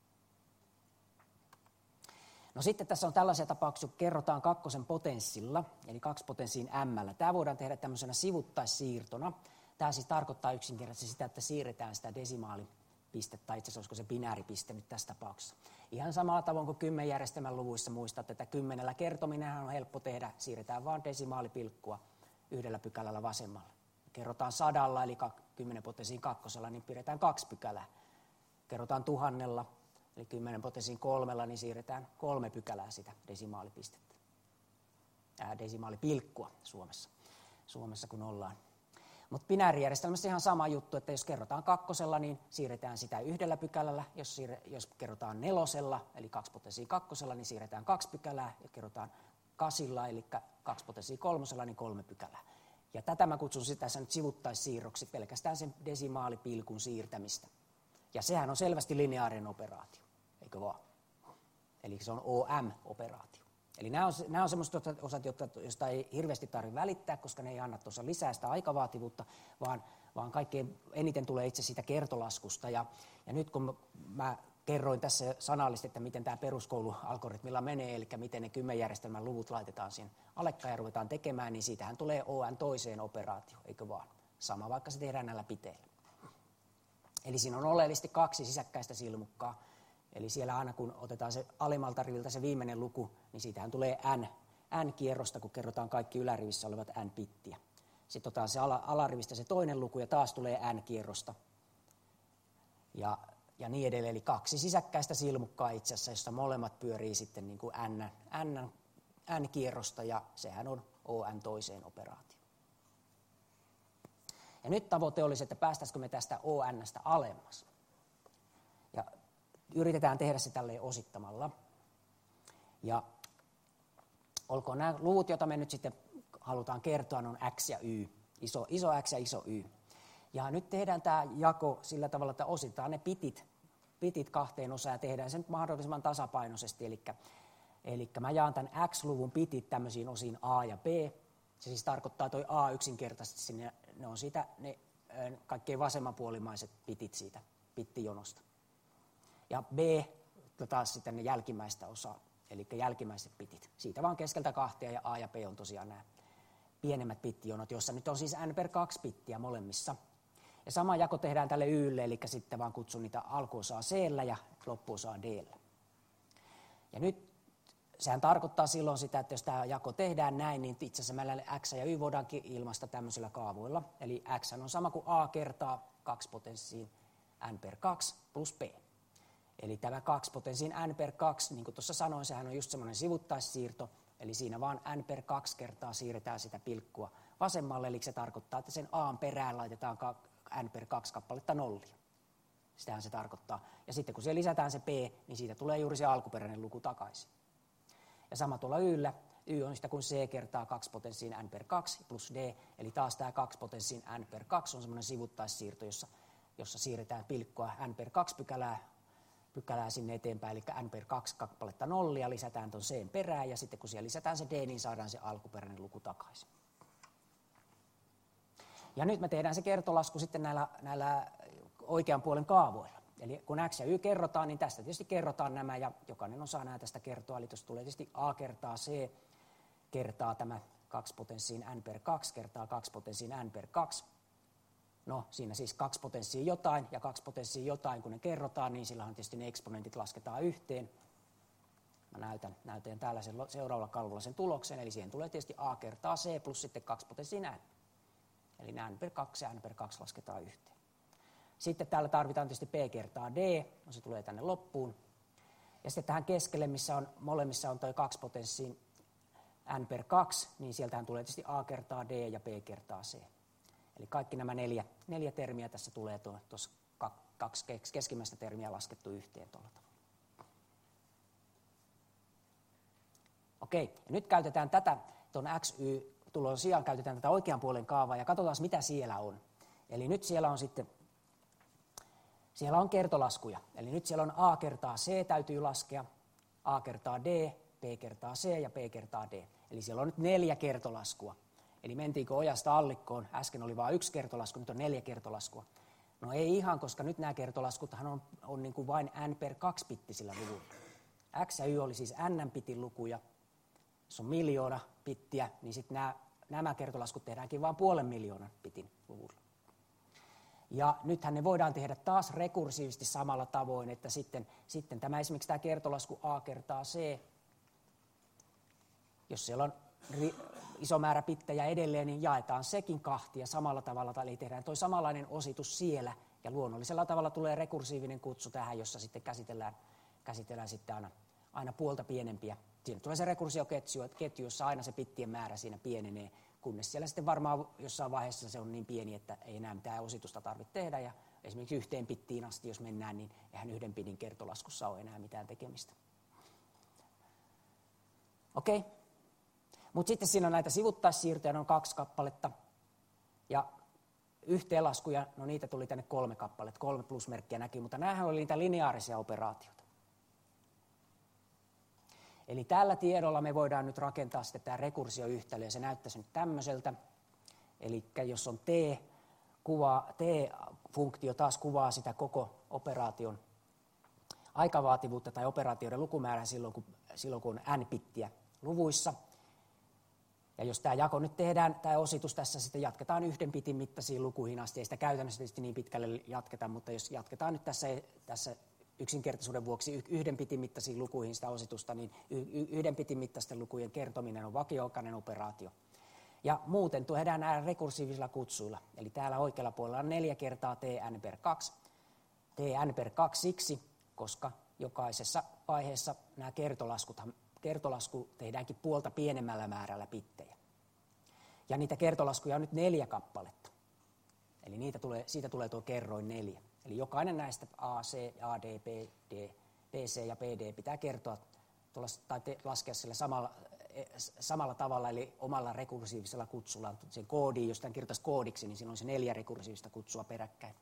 No sitten tässä on tällaisia tapauksia, kun kerrotaan kakkosen potenssilla, eli kaksi potenssiin m-llä. Tämä voidaan tehdä tämmöisenä sivuttaissiirtona. Tämä siis tarkoittaa yksinkertaisesti sitä, että siirretään sitä desimaalipistettä, tai itse asiassa olisiko se binääripiste nyt tässä tapauksessa. Ihan samalla tavoin kuin kymmenjärjestelmän luvuissa muistatte, että kymmenellä kertominen on helppo tehdä, siirretään vaan desimaalipilkkua yhdellä pykälällä vasemmalle. Kerrotaan sadalla, eli kymmenen potenssiin kakkosella, niin pidetään kaksi pykälää. Kerrotaan tuhannella, eli kymmenen potenssiin kolmella, niin siirretään kolme pykälää sitä desimaalipistettä. Ää, desimaalipilkkua Suomessa, Suomessa kun ollaan. Mutta binäärijärjestelmässä ihan sama juttu, että jos kerrotaan kakkosella, niin siirretään sitä yhdellä pykälällä. Jos, siirre, jos kerrotaan nelosella, eli kaksi potenssiin kakkosella, niin siirretään kaksi pykälää. Ja kerrotaan kasilla, eli kaksi potenssiin kolmosella, niin kolme pykälää. Ja tätä mä kutsun sitä nyt sivuttaissiirroksi, pelkästään sen desimaalipilkun siirtämistä. Ja sehän on selvästi lineaarinen operaatio, eikö vaan? Eli se on O M-operaatio. Eli nämä on, nämä on sellaiset osat, joista ei hirveästi tarvitse välittää, koska ne ei anna tuossa lisää sitä aikavaativuutta, vaan, vaan kaikkein eniten tulee itse siitä kertolaskusta. Ja, ja nyt kun mä kerroin tässä sanallisesti, että miten tämä peruskoulualgoritmilla menee, eli miten ne kymmenjärjestelmän luvut laitetaan siihen alekkaan ja ruvetaan tekemään, niin siitähän tulee O N toiseen operaatioon, eikö vaan? Sama vaikka se tehdään näillä piteillä. Eli siinä on oleellisesti kaksi sisäkkäistä silmukkaa. Eli siellä aina kun otetaan se alimmalta riviltä se viimeinen luku, niin siitähän tulee n, n-kierrosta, kun kerrotaan kaikki ylärivissä olevat n-pittiä. Sitten otetaan se ala, alarivistä se toinen luku ja taas tulee n-kierrosta. Ja, ja niin edelleen. Eli kaksi sisäkkäistä silmukkaa itse asiassa, josta molemmat pyörii sitten niin kuin n, n, n-kierrosta ja sehän on O N toiseen operaatio. Ja nyt tavoite olisi, että päästäisikö me tästä O N:stä alemmas. Ja yritetään tehdä se tälleen osittamalla. Ja olkoon nämä luvut, joita me nyt sitten halutaan kertoa, on x ja y. Iso, iso x ja iso y. Ja nyt tehdään tämä jako sillä tavalla, että ositetaan ne pitit, pitit kahteen osaan ja tehdään sen mahdollisimman tasapainoisesti. Eli, eli mä jaan tämän x-luvun pitit tämmöisiin osiin a ja b. Se siis tarkoittaa toi a yksinkertaisesti sinne, ne on siitä ne kaikkein vasemmanpuolimaiset pitit siitä pittijonosta. Ja b taas sitten ne jälkimmäistä osaa, eli jälkimmäiset pitit. Siitä vaan keskeltä kahtia ja a ja b on tosiaan nämä pienemmät pittijonot, joissa nyt on siis n per kaksi pittiä molemmissa. Ja sama jako tehdään tälle ylle, eli sitten vaan kutsun niitä alkuosaa c-llä ja loppuosaa d-llä. Ja nyt sehän tarkoittaa silloin sitä, että jos tämä jako tehdään näin, niin itse asiassa meillä x ja y voidaankin ilmaista tämmöisillä kaavoilla. Eli x on sama kuin a kertaa kaksi potenssiin n per kaksi plus b. Eli tämä kaksi potenssiin n per kaksi, niin kuin tuossa sanoin, sehän on just semmoinen sivuttaissiirto. Eli siinä vaan n per kaksi kertaa siirretään sitä pilkkua vasemmalle, eli se tarkoittaa, että sen a perään laitetaan n per kaksi kappaletta nollia. Sitähän se tarkoittaa. Ja sitten kun siihen lisätään se p, niin siitä tulee juuri se alkuperäinen luku takaisin. Ja sama tuolla yllä, y on sitä kuin c kertaa kaksi potenssiin n per kaksi plus d, eli taas tämä kaksi potenssiin n per kaksi on semmoinen sivuttaissiirto, jossa, jossa siirretään pilkkua n per kaksi pykälää, pykälää sinne eteenpäin, eli n per kaksi kappaletta nollia, lisätään tuon c perään, ja sitten kun siellä lisätään se d, niin saadaan se alkuperäinen luku takaisin. Ja nyt me tehdään se kertolasku sitten näillä, näillä oikean puolen kaavoilla. Eli kun x ja y kerrotaan, niin tästä tietysti kerrotaan nämä, ja jokainen osaa nämä tästä kertoa. Eli tuossa tulee tietysti a kertaa c kertaa tämä kaksi potenssiin n per kaksi kertaa kaksi potenssiin n per kaksi. No siinä siis kaksi potenssiin jotain ja kaksi potenssiin jotain, kun ne kerrotaan, niin sillähän tietysti ne eksponentit lasketaan yhteen. Mä näytän, näytän täällä sen, seuraavalla kalvolla sen tuloksen, eli siihen tulee tietysti a kertaa c plus sitten kaksi potenssiin n. Eli n per kaksi ja n per kaksi lasketaan yhteen. Sitten täällä tarvitaan tietysti p kertaa d, no se tulee tänne loppuun. Ja sitten tähän keskelle, missä on, molemmissa on toi kaksi potenssiin n per kaksi, niin sieltähän tulee tietysti a kertaa d ja p kertaa c. Eli kaikki nämä neljä, neljä termiä tässä tulee tuossa kaksi keskimmäistä termiä laskettu yhteen tuolla tavalla. Okei, ja nyt käytetään tätä, tuon x y tulon sijaan käytetään tätä oikean puolen kaavaa ja katsotaan mitä siellä on. Eli nyt siellä on sitten, siellä on kertolaskuja. Eli nyt siellä on a kertaa c täytyy laskea, a kertaa d, p kertaa c ja p kertaa d. Eli siellä on nyt neljä kertolaskua. Eli mentiinkö ojasta allikkoon? Äsken oli vain yksi kertolasku, nyt on neljä kertolaskua. No ei ihan, koska nyt nämä kertolaskuthan on, on niin kuin vain n per kaksi pittisillä luvuilla. X ja y oli siis n-pitin lukuja. Jos on miljoona pittiä, niin sitten nämä, nämä kertolaskut tehdäänkin vain puolen miljoonan pitin luvulla. Ja nythän ne voidaan tehdä taas rekursiivisesti samalla tavoin, että sitten, sitten tämä esimerkiksi tämä kertolasku a kertaa c, jos siellä on ri, iso määrä pittejä edelleen, niin jaetaan sekin kahtia samalla tavalla, eli tehdään tuo samanlainen ositus siellä, ja luonnollisella tavalla tulee rekursiivinen kutsu tähän, jossa sitten käsitellään, käsitellään sitten aina, aina puolta pienempiä. Siinä tulee se rekursioketju, jossa aina se pittien määrä siinä pienenee, kunnes siellä sitten varmaan jossain vaiheessa se on niin pieni, että ei enää mitään ositusta tarvitse tehdä, ja esimerkiksi yhteen pittiin asti, jos mennään, niin eihän yhden pitin kertolaskussa ole enää mitään tekemistä. Okei. Okay. Mutta sitten siinä on näitä sivuttaissiirtoja, ne on kaksi kappaletta, ja yhteenlaskuja, no niitä tuli tänne kolme kappaletta, kolme plusmerkkiä näkyy, mutta näähän oli niitä lineaarisia operaatioita. Eli tällä tiedolla me voidaan nyt rakentaa sitten tämä rekursioyhtälö, ja se näyttäisi nyt tämmöiseltä. Eli jos on t, kuvaa, t-funktio taas kuvaa sitä koko operaation aikavaativuutta tai operaatioiden lukumäärää silloin, kun, silloin, kun on n-pittiä luvuissa. Ja jos tämä jako nyt tehdään, tämä ositus tässä sitten jatketaan yhden bitin mittaisiin lukuihin asti, ei sitä käytännössä tietysti niin pitkälle jatketa, mutta jos jatketaan nyt tässä, tässä yksinkertaisuuden vuoksi yhden bitin mittaisiin lukuihin sitä ositusta, niin yhden bitin mittaisten lukujen kertominen on vakioaikainen operaatio. Ja muuten tehdään nämä rekursiivisilla kutsuilla, eli täällä oikealla puolella on neljä kertaa tn per kaksi. tn per kaksi siksi, koska jokaisessa vaiheessa nämä kertolaskuthan kertolasku tehdäänkin puolta pienemmällä määrällä bittejä. Ja niitä kertolaskuja on nyt neljä kappaletta. Eli niitä tulee, siitä tulee tuo kerroin neljä. Eli jokainen näistä A, C, A, D, B, D, B, C ja B, D pitää kertoa tai te, laskea sillä samalla, samalla tavalla, eli omalla rekursiivisella kutsulla. Sen koodiin, jos tämän kirjoittaisi koodiksi, niin siinä on se neljä rekursiivista kutsua peräkkäin.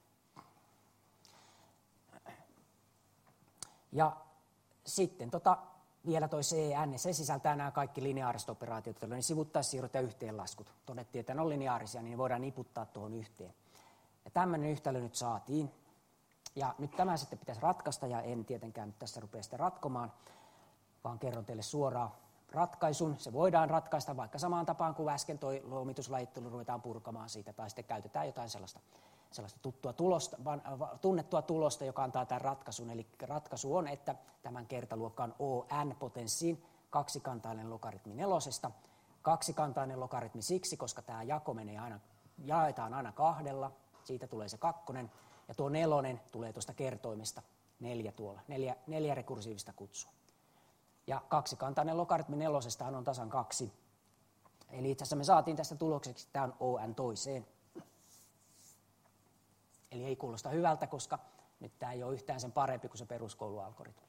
Ja sitten tota, vielä toi C N, se sisältää nämä kaikki lineaariset operaatiot, niin sivuttaisiirrot ja yhteenlaskut. Todettiin, että ne on lineaarisia, niin ne voidaan niputtaa tuohon yhteen. Ja tämmöinen yhtälö nyt saatiin. Ja nyt tämä sitten pitäisi ratkaista, ja en tietenkään nyt tässä rupea sitä ratkomaan, vaan kerron teille suoraan ratkaisun. Se voidaan ratkaista vaikka samaan tapaan kuin äsken toi lomituslajittelu ruvetaan purkamaan siitä, tai sitten käytetään jotain sellaista, sellaista tuttua tulosta, tunnettua tulosta, joka antaa tämän ratkaisun. Eli ratkaisu on, että tämän kertaluokka on O n-potenssiin kaksikantainen logaritmi nelosesta. Kaksikantainen logaritmi siksi, koska tämä jako menee aina, jaetaan aina kahdella, siitä tulee se kakkonen, ja tuo nelonen tulee tuosta kertoimesta neljä tuolla, neljä, neljä rekursiivista kutsua. Ja kaksikantainen logaritmi nelosestahan on tasan kaksi. Eli itse asiassa me saatiin tästä tulokseksi, että tämä on O n toiseen. Eli ei kuulosta hyvältä, koska nyt tämä ei ole yhtään sen parempi kuin se peruskoulualgoritmi.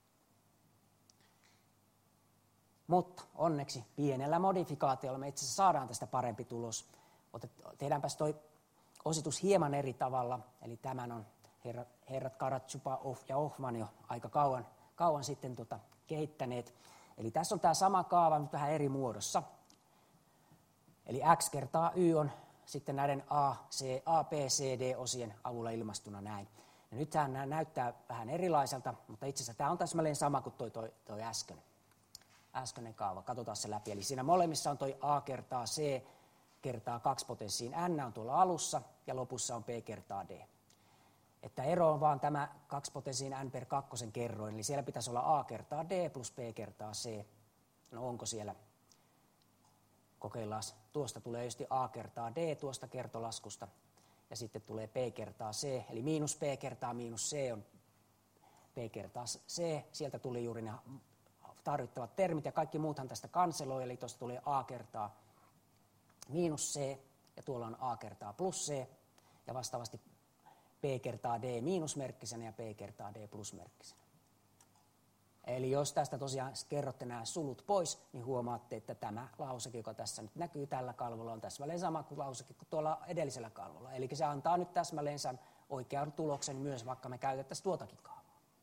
Mutta onneksi pienellä modifikaatiolla me itse asiassa saadaan tästä parempi tulos. Otet, tehdäänpäs toi ositus hieman eri tavalla. Eli tämän on herrat, herrat Karatsupa ja Ohman jo aika kauan, kauan sitten tota, kehittäneet. Eli tässä on tämä sama kaava, mutta vähän eri muodossa. Eli x kertaa y on sitten näiden A, C, A, B, C, D-osien avulla ilmastuna näin. Ja nythän nämä näyttää vähän erilaiselta, mutta itse asiassa tämä on täsmälleen sama kuin toi, toi, toi äsken. äskeinen kaava. Katsotaan se läpi. Eli siinä molemmissa on toi A kertaa C kertaa kaksi potenssiin n on tuolla alussa ja lopussa on B kertaa D. Että ero on vaan tämä kaksi potenssiin n per kakkosen kerroin, eli siellä pitäisi olla A kertaa D plus B kertaa C. No onko siellä? Kokeillaan. Tuosta tulee just A kertaa D tuosta kertolaskusta ja sitten tulee B kertaa C, eli miinus B kertaa miinus C on B kertaa C. Sieltä tuli juuri ne tarvittavat termit ja kaikki muuthan tästä kanseloi, eli tuosta tulee A kertaa miinus C ja tuolla on A kertaa plus C ja vastaavasti B kertaa D miinusmerkkisenä ja B kertaa D plusmerkkisenä. Eli jos tästä tosiaan kerrotte nämä sulut pois, niin huomaatte, että tämä lauseke, joka tässä nyt näkyy tällä kalvolla, on täsmälleen sama kuin lauseke kuin tuolla edellisellä kalvolla. Eli se antaa nyt täsmälleen oikean tuloksen myös, vaikka me käytettäisiin tuotakin kaavaa.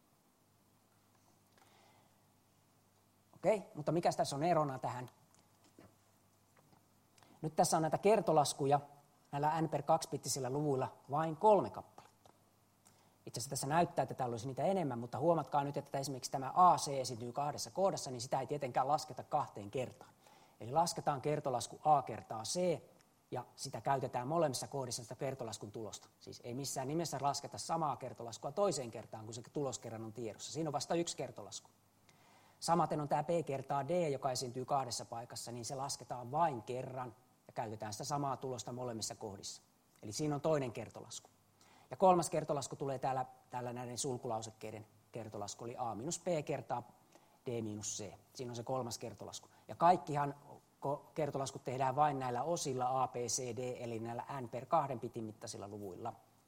Okei, mutta mikä tässä on erona tähän? Nyt tässä on näitä kertolaskuja näillä n per kaksi-bittisillä luvuilla vain kolme kappaletta. Itse asiassa tässä näyttää, että täällä olisi niitä enemmän, mutta huomatkaa nyt, että esimerkiksi tämä A C esiintyy kahdessa kohdassa, niin sitä ei tietenkään lasketa kahteen kertaan. Eli lasketaan kertolasku A kertaa C, ja sitä käytetään molemmissa kohdissa sitä kertolaskun tulosta. Siis ei missään nimessä lasketa samaa kertolaskua toiseen kertaan, kun se tulos kerran on tiedossa. Siinä on vasta yksi kertolasku. Samaten on tämä B kertaa D, joka esiintyy kahdessa paikassa, niin se lasketaan vain kerran, ja käytetään sitä samaa tulosta molemmissa kohdissa. Eli siinä on toinen kertolasku. Ja kolmas kertolasku tulee täällä, täällä näiden sulkulausekkeiden kertolasku, eli A minus B kertaa D minus C. Siinä on se kolmas kertolasku. Ja kaikkihan kertolaskut tehdään vain näillä osilla A, B, C, D, eli näillä n per kahden bitin mittaisilla luvuilla.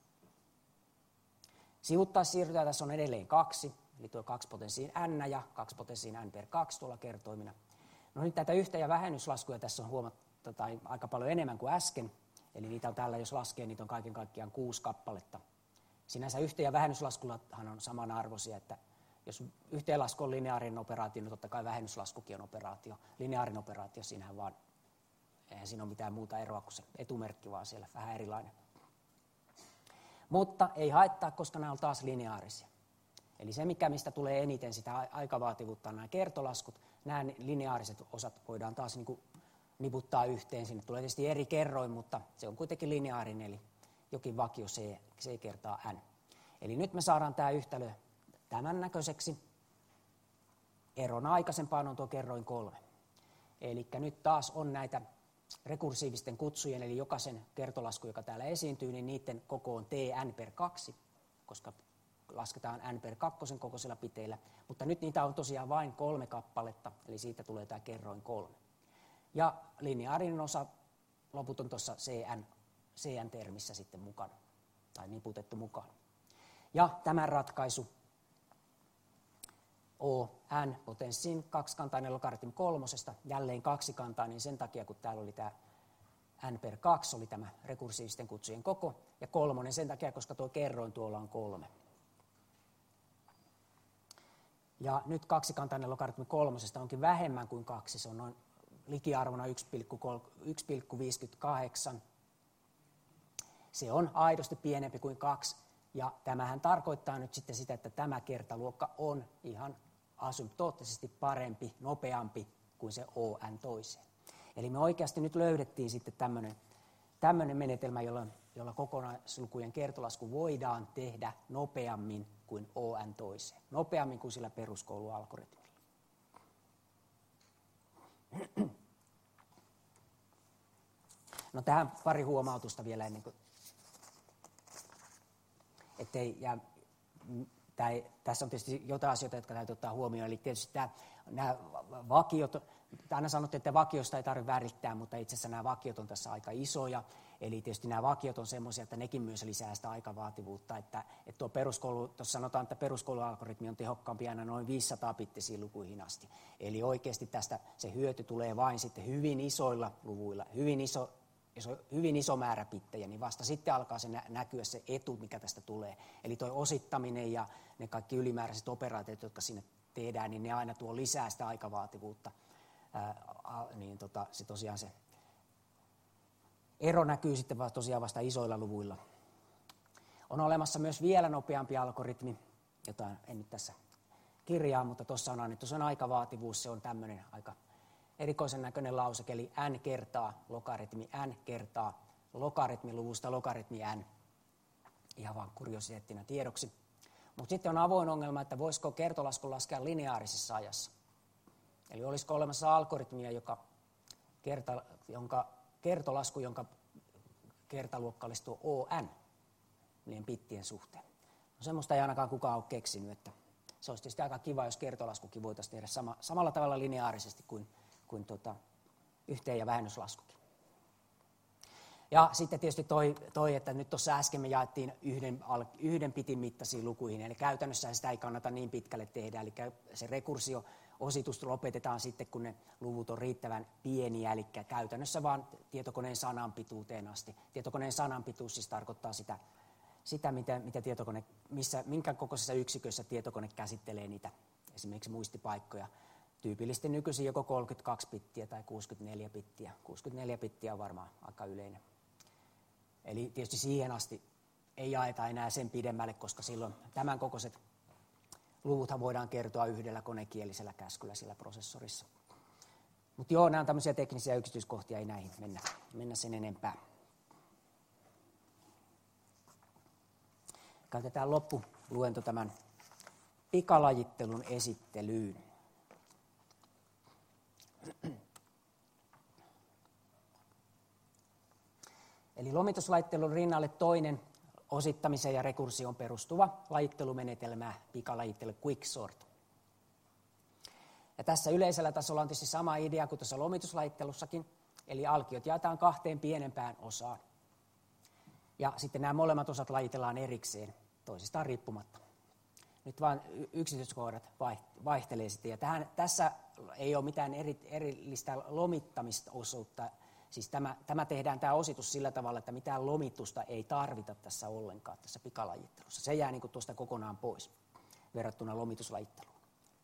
Sivuttaissiirtoja tässä on edelleen kaksi, eli tuo kaksi potenssiin n ja kaksi potenssiin n per kaksi tuolla kertoimina. No nyt näitä yhteen- ja vähennyslaskuja tässä on huomattu tai aika paljon enemmän kuin äsken. Eli niitä on täällä, jos laskee, niitä on kaiken kaikkiaan kuusi kappaletta. Sinänsä yhteen- ja vähennyslaskullahan on samanarvoisia, että jos yhteenlasku on lineaarinen operaatio, niin totta kai vähennyslaskukin on operaatio. Lineaarinen operaatio, siinähän vaan, eihän siinä ole mitään muuta eroa kuin se etumerkki, vaan siellä vähän erilainen. Mutta ei haittaa, koska nämä on taas lineaarisia. Eli se, mikä mistä tulee eniten sitä aikavaativuutta, on nämä kertolaskut. Nämä lineaariset osat voidaan taas niin kuin niputtaa yhteen. Sinne tulee tietysti eri kerroin, mutta se on kuitenkin lineaarinen, eli jokin vakio C, C kertaa N. Eli nyt me saadaan tämä yhtälö tämän näköiseksi. Erona aikaisempaan on tuo kerroin kolme. Eli nyt taas on näitä rekursiivisten kutsujen, eli jokaisen kertolasku, joka täällä esiintyy, niin niiden koko on tn per kaksi, koska lasketaan n per kakkosen kokoisilla piteillä. Mutta nyt niitä on tosiaan vain kolme kappaletta, eli siitä tulee tämä kerroin kolme. Ja lineaarinen osa loput on tuossa cn, cn-termissä sitten mukana, tai niputettu mukaan. Ja tämän ratkaisu O, n, potenssin kaksikantainen logaritmi kolmosesta, jälleen kaksikantainen sen takia, kun täällä oli tämä n per kaksi, oli tämä rekursiivisten kutsujen koko, ja kolmonen sen takia, koska tuo kerroin tuolla on kolme. Ja nyt kaksikantainen logaritmi kolmosesta onkin vähemmän kuin kaksi, se on noin likiarvona yksi pilkku viisikymmentäkahdeksan. Se on aidosti pienempi kuin kaksi, ja tämähän tarkoittaa nyt sitten sitä, että tämä kertaluokka on ihan asymptoottisesti parempi, nopeampi kuin se O n toiseen. Eli me oikeasti nyt löydettiin sitten tämmöinen, tämmöinen menetelmä, jolla, jolla kokonaislukujen kertolasku voidaan tehdä nopeammin kuin O n toiseen. Nopeammin kuin sillä peruskoulualgoritmilla. No tähän pari huomautusta vielä ennen kuin, ettei jää, tää, tässä on tietysti jotain asioita, jotka täytyy ottaa huomioon. Eli tietysti tämä, nämä vakiot, aina sanottiin, että vakiosta ei tarvitse värittää, mutta itse asiassa nämä vakiot on tässä aika isoja. Eli tietysti nämä vakiot on semmoisia, että nekin myös lisää sitä aikavaativuutta. Että, että tuo peruskoulu, tuossa sanotaan, että peruskoulualgoritmi on tehokkaampi aina noin viisisataa bittisiin lukuihin asti. Eli oikeasti tästä se hyöty tulee vain sitten hyvin isoilla luvuilla, hyvin iso, iso, hyvin iso määrä bittejä, niin vasta sitten alkaa se nä- näkyä se etu, mikä tästä tulee. Eli tuo osittaminen ja ne kaikki ylimääräiset operaatiot, jotka sinne tehdään, niin ne aina tuo lisää sitä aikavaativuutta. Ää, a, niin tota, se tosiaan se ero näkyy sitten vasta, tosiaan vasta isoilla luvuilla. On olemassa myös vielä nopeampi algoritmi, jota en nyt tässä kirjaa, mutta tuossa on annettu sen aikavaativuus, se on tämmöinen aika erikoisen näköinen lauseke, eli n kertaa logaritmi n kertaa logaritmiluvusta logaritmi n, ihan vaan kuriositeettina tiedoksi. Mutta sitten on avoin ongelma, että voisiko kertolasku laskea lineaarisessa ajassa. Eli olisiko olemassa algoritmia, joka kerta, jonka kertolasku, jonka kertaluokka olisi tuo O n, niiden bittien suhteen. No, semmoista ei ainakaan kukaan ole keksinyt, että se olisi tietysti aika kiva, jos kertolaskukin voitaisiin tehdä sama, samalla tavalla lineaarisesti kuin, kuin tota, yhteen- ja vähennyslaskukin. Ja sitten tietysti toi, toi että nyt tuossa äsken me jaettiin yhden, yhden bitin mittaisiin lukuihin, eli käytännössä sitä ei kannata niin pitkälle tehdä, eli se rekursio ositus lopetetaan sitten, kun ne luvut on riittävän pieniä, eli käytännössä vaan tietokoneen sanan pituuteen asti. Tietokoneen sanan pituus siis tarkoittaa sitä, sitä mitä, mitä tietokone, missä, minkä kokoisessa yksikössä tietokone käsittelee niitä esimerkiksi muistipaikkoja. Tyypillisesti nykyisin joko kolmekymmentäkaksi bittiä tai kuusikymmentäneljä bittiä. kuusikymmentäneljä bittiä on varmaan aika yleinen. Eli tietysti siihen asti ei jaeta enää sen pidemmälle, koska silloin tämän kokoiset luvuthan voidaan kertoa yhdellä konekielisellä käskyllä sillä prosessorissa. Mutta joo, nämä on tämmöisiä teknisiä yksityiskohtia, ei näihin mennä, mennä sen enempää. Käytetään loppuluento tämän pikalajittelun esittelyyn. Eli lomituslaittelun rinnalle toinen osittamiseen ja rekursioon perustuva lajittelumenetelmä, pikalajittelu quicksort. Ja tässä yleisellä tasolla on tietysti sama idea kuin tuossa lomituslajittelussakin, eli alkiot jaetaan kahteen pienempään osaan. Ja sitten nämä molemmat osat lajitellaan erikseen, toisistaan riippumatta. Nyt vain yksityiskohdat vaihtelee sitten. Ja tähän, tässä ei ole mitään eri, erillistä lomittamista osuutta. Siis tämä, tämä tehdään tämä ositus sillä tavalla, että mitään lomitusta ei tarvita tässä ollenkaan, tässä pikalajittelussa. Se jää niin kuin tuosta kokonaan pois verrattuna lomituslajitteluun.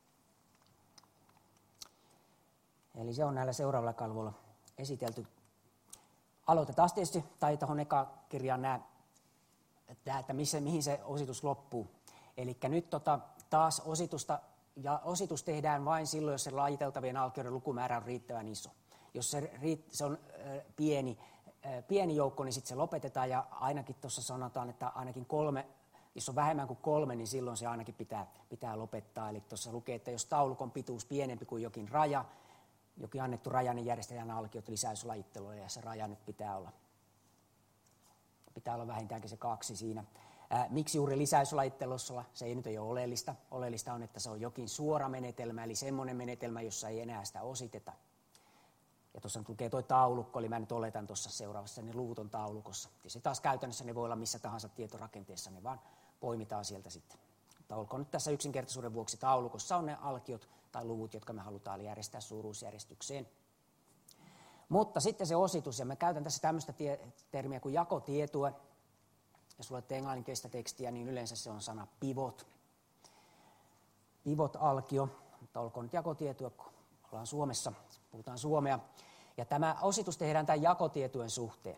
Eli se on näillä seuraavilla kalvoilla esitelty. Aloitetaan tietysti, tai tuohon eka kirjaan nämä, että missä, mihin se ositus loppuu. Eli nyt tota, taas ositusta, ja ositus tehdään vain silloin, jos se lajiteltavien alkioiden lukumäärä on riittävän iso. Jos se, se on pieni, pieni joukko, niin sitten se lopetetaan, ja ainakin tuossa sanotaan, että ainakin kolme, jos on vähemmän kuin kolme, niin silloin se ainakin pitää, pitää lopettaa. Eli tuossa lukee, että jos taulukon pituus pienempi kuin jokin raja, jokin annettu raja, niin järjestetään alkiot lisäyslajittelulle, ja se raja nyt pitää olla, pitää olla vähintäänkin se kaksi siinä. Ää, miksi juuri lisäyslajittelussa? Se ei nyt ole oleellista. Oleellista on, että se on jokin suora menetelmä, eli semmoinen menetelmä, jossa ei enää sitä ositeta. Ja tuossa nyt lukee tuo taulukko, eli mä nyt oletan tuossa seuraavassa, niin luvut on taulukossa. Tietysti taas käytännössä ne voi olla missä tahansa tietorakenteessa, ne vaan poimitaan sieltä sitten. Mutta olkoon nyt tässä yksinkertaisuuden vuoksi taulukossa on ne alkiot tai luvut, jotka me halutaan järjestää suuruusjärjestykseen. Mutta sitten se ositus, ja mä käytän tässä tämmöistä tie- termiä kuin jakotietue. Jos luette englanninkielistä tekstiä, niin yleensä se on sana pivot. Pivot-alkio, mutta olkoon nyt jakotietue, kun ollaan Suomessa, puhutaan suomea. Ja tämä ositus tehdään tämän jakotietuen suhteen.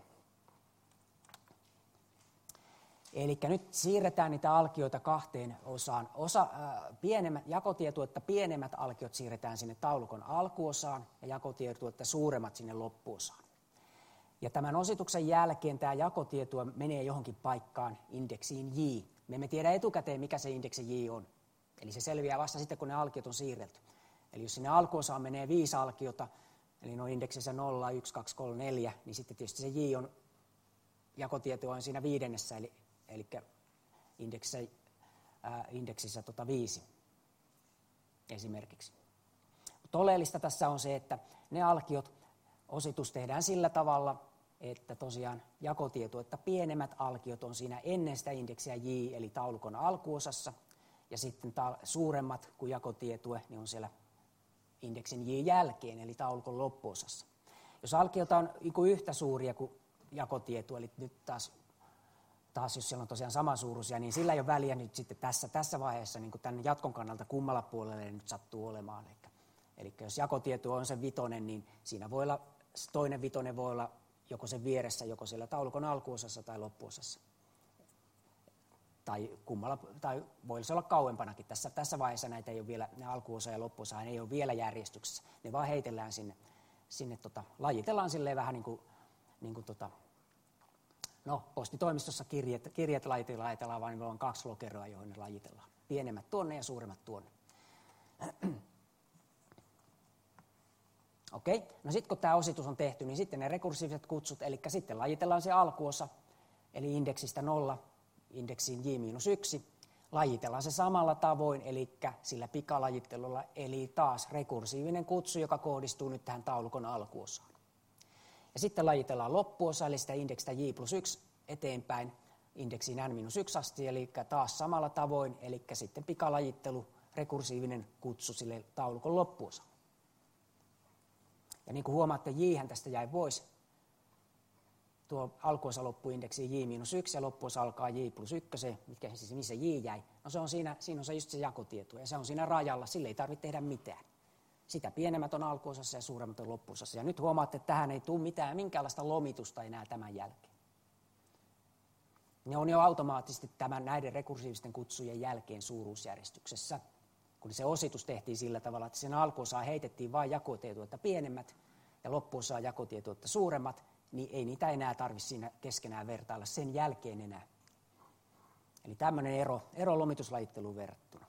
Eli nyt siirretään niitä alkioita kahteen osaan. Osa, äh, pienemmät, jakotietuetta pienemmät alkiot siirretään sinne taulukon alkuosaan ja jakotietuetta suuremmat sinne loppuosaan. Ja tämän osituksen jälkeen tämä jakotietue menee johonkin paikkaan indeksiin J. Me emme tiedä etukäteen, mikä se indeksi J on. Eli se selviää vasta sitten, kun ne alkiot on siirrelty. Eli jos sinne alkuosaan menee viisi alkiota, eli no indeksissä nolla, yksi, kaksi, kolme, neljä, niin sitten tietysti se J on, jakotieto on siinä viidennessä, eli, eli indeksissä, ää, indeksissä tota viisi esimerkiksi. Mutta oleellista tässä on se, että ne alkiot, ositus tehdään sillä tavalla, että tosiaan jakotieto, että pienemmät alkiot on siinä ennen sitä indeksiä J, eli taulukon alkuosassa, ja sitten ta- suuremmat kuin jakotietue, niin on siellä indeksin J jälkeen, eli taulukon loppuosassa. Jos alkiot on yhtä suuria kuin jakotieto, eli nyt taas, taas jos siellä on tosiaan samansuuruisia, niin sillä ei ole väliä nyt sitten tässä, tässä vaiheessa niin kuin tämän jatkon kannalta kummalla puolelle nyt sattuu olemaan. Eli, eli jos jakotieto on se vitonen, niin siinä voi olla, toinen vitonen voi olla joko sen vieressä, joko siellä taulukon alkuosassa tai loppuosassa. Tai, kummalla, tai voisi olla kauempanakin. Tässä, tässä vaiheessa näitä ei ole vielä, ne alkuosa ja loppuosa ei ole vielä järjestyksessä. Ne vaan heitellään sinne, sinne tota, lajitellaan silleen vähän niin kuin, niin kuin tota, no, postitoimistossa kirjeet, kirjeet lajitellaan, lajitellaan, vaan meillä on kaksi lokeroa, joihin ne lajitellaan. Pienemmät tuonne ja suuremmat tuonne. Okei, okay. No sitten kun tämä ositus on tehty, niin sitten ne rekursiiviset kutsut, eli sitten lajitellaan se alkuosa, eli indeksistä nolla, indeksiin J miinus yksi, lajitellaan se samalla tavoin, eli sillä pikalajittelulla, eli taas rekursiivinen kutsu, joka kohdistuu nyt tähän taulukon alkuosaan. Ja sitten lajitellaan loppuosa, eli sitä indeksistä J plus yksi eteenpäin, indeksiin N miinus yksi asti, eli taas samalla tavoin, eli sitten pikalajittelu, rekursiivinen kutsu sille taulukon loppuosaan. Ja niin kuin huomaatte, Jhän tästä jäi pois. Tuo alkuosa loppuu indeksiin J miinus yksi ja loppuosa alkaa J plus yksi. Mitkä siis, missä J jäi? No se on siinä, siinä on se just se jakotieto ja se on siinä rajalla. Sille ei tarvitse tehdä mitään. Sitä pienemmät on alkuosassa ja suuremmat on loppuosassa. Ja nyt huomaatte, että tähän ei tule mitään, minkäänlaista lomitusta enää tämän jälkeen. Ne on jo automaattisesti tämän näiden rekursiivisten kutsujen jälkeen suuruusjärjestyksessä. Kun se ositus tehtiin sillä tavalla, että sen alkuosaan heitettiin vain jakotietoita pienemmät ja loppuosaan jakotietoita suuremmat, niin ei niitä enää tarvitse siinä keskenään vertailla sen jälkeen enää. Eli tämmöinen ero, ero lomituslajitteluun verrattuna.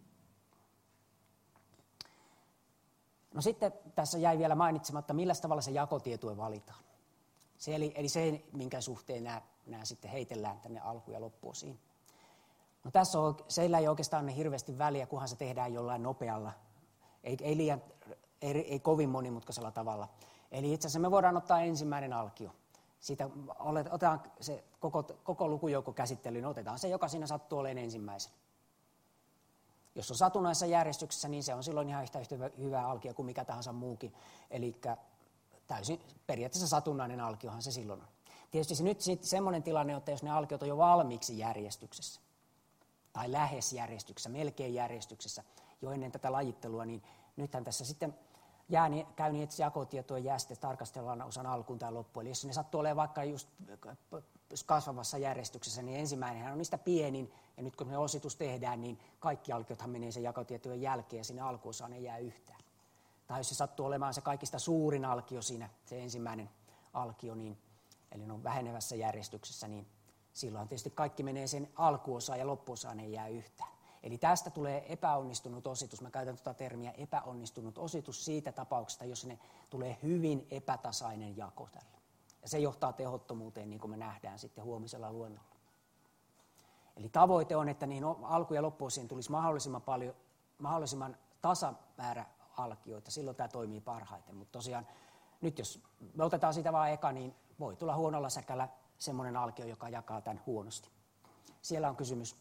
No sitten tässä jäi vielä mainitsematta, millä tavalla se jakotietue valitaan. Se eli, eli se, minkä suhteen nämä, nämä sitten heitellään tänne alku- ja loppuosiin. No tässä on, seillä ei oikeastaan ole hirveästi väliä, kunhan se tehdään jollain nopealla, ei, ei, liian, ei, ei kovin monimutkaisella tavalla. Eli itse asiassa me voidaan ottaa ensimmäinen alkio. Siitä otetaan se koko, koko lukujoukko käsittelyyn, otetaan se, joka siinä sattuu olemaan ensimmäisen. Jos on satunnaisessa järjestyksessä, niin se on silloin ihan yhtä, yhtä hyvä alkio kuin mikä tahansa muukin. Eli täysin periaatteessa satunnainen alkiohan se silloin on. Tietysti se nyt semmoinen tilanne, että jos ne alkiot on jo valmiiksi järjestyksessä, tai lähes järjestyksessä, melkein järjestyksessä, jo ennen tätä lajittelua, niin nythän tässä sitten jää, niin, käy niin, että jakotietoja jää sitten tarkastellaan osan alkuun tai loppuun. Eli jos ne sattuu olemaan vaikka just kasvavassa järjestyksessä, niin ensimmäinenhän on niistä pienin, ja nyt kun me ositus tehdään, niin kaikki alkiothan menee sen jakotietojen jälkeen, ja sinne alkuosaan ei jää yhtään. Tai jos se sattuu olemaan se kaikista suurin alkio siinä, se ensimmäinen alkio, niin, eli ne on vähenevässä järjestyksessä, niin silloin tietysti kaikki menee sen alkuosaan ja loppuosaan ei jää yhtään. Eli tästä tulee epäonnistunut ositus. Mä käytän tuota termiä epäonnistunut ositus siitä tapauksesta, jos ne tulee hyvin epätasainen jako tällä. Ja se johtaa tehottomuuteen, niin kuin me nähdään sitten huomisella luennolla. Eli tavoite on, että niihin alku- ja loppuosiin tulisi mahdollisimman paljon, mahdollisimman tasamäärä alkioita. Silloin tämä toimii parhaiten. Mutta tosiaan nyt jos me otetaan sitä vain eka, niin voi tulla huonolla säkällä semmoinen alkio, joka jakaa tämän huonosti. Siellä on kysymys.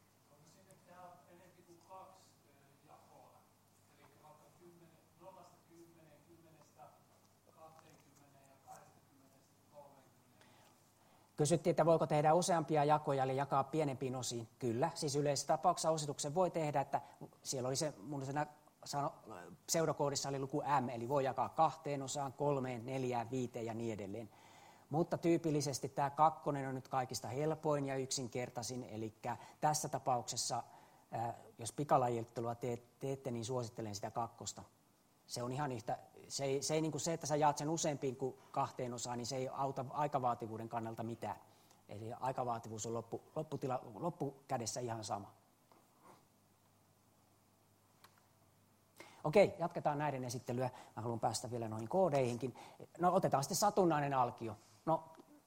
Kysyttiin, että voiko tehdä useampia jakoja, eli jakaa pienempiin osiin. Kyllä, siis yleisessä tapauksessa osituksen voi tehdä, että siellä oli se, mun sano, pseudokoodissa oli luku M, eli voi jakaa kahteen osaan, kolmeen, neljään, viiteen ja niin edelleen. Mutta tyypillisesti tämä kakkonen on nyt kaikista helpoin ja yksinkertaisin, eli tässä tapauksessa, jos pikalajittelua teette, niin suosittelen sitä kakkosta. Se on ihan yhtä, se, ei, se, ei, niin kuin se, että sä jaat sen useampiin kuin kahteen osaan, niin se ei auta aikavaativuuden kannalta mitään. Eli aikavaativuus on loppu, lopputila, loppukädessä ihan sama. Okei, jatketaan näiden esittelyä. Mä haluan päästä vielä noihin koodeihinkin. No otetaan sitten satunnainen alkio. No,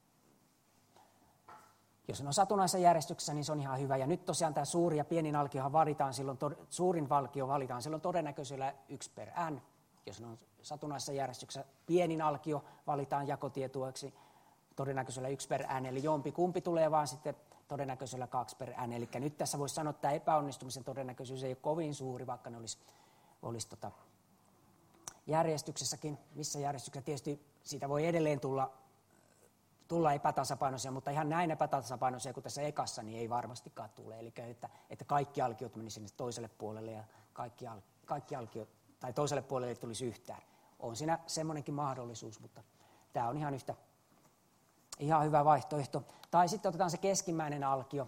jos on satunnaisessa järjestyksessä, niin se on ihan hyvä. Ja nyt tosiaan tämä suuri ja pienin alkiohan valitaan silloin, to, suurin alkio valitaan silloin todennäköisyydellä yksi per n. Jos on satunnaisessa järjestyksessä pienin alkio valitaan jakotietueeksi todennäköisyydellä yksi per n, eli jompi kumpi tulee vaan sitten todennäköisyydellä kaksi per n. Eli nyt tässä voisi sanoa, että tämä epäonnistumisen todennäköisyys ei ole kovin suuri, vaikka ne olisi, olisi tota järjestyksessäkin. Missä järjestyksessä tietysti siitä voi edelleen tulla tulla epätasapainoisia, mutta ihan näin epätasapainoisia kuin tässä ekassa, niin ei varmastikaan tule. Eli että, että kaikki alkiot menisivät sinne toiselle puolelle ja kaikki, al, kaikki alkiot, tai toiselle puolelle ei tulisi yhtään. On siinä semmoinenkin mahdollisuus, mutta tämä on ihan yhtä ihan hyvä vaihtoehto. Tai sitten otetaan se keskimmäinen alkio.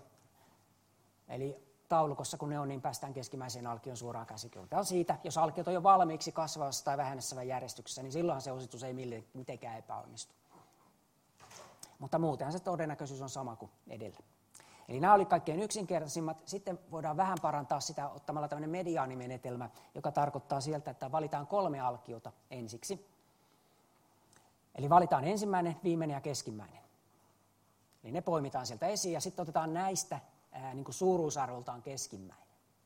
Eli taulukossa kun ne on, niin päästään keskimmäiseen alkion suoraan käsikirjoitaan siitä. Jos alkiot on jo valmiiksi kasvavassa tai vähennässä järjestyksessä, niin silloinhan se ositus ei mitenkään epäonnistu. Mutta muutenhan se todennäköisyys on sama kuin edellä. Eli nämä oli kaikkein yksinkertaisimmat. Sitten voidaan vähän parantaa sitä ottamalla tämmöinen mediaanimenetelmä, joka tarkoittaa sieltä, että valitaan kolme alkiota ensiksi. Eli valitaan ensimmäinen, viimeinen ja keskimmäinen. Eli ne poimitaan sieltä esiin ja sitten otetaan näistä ää, niin kuin suuruusarvoltaan keskimmäinen.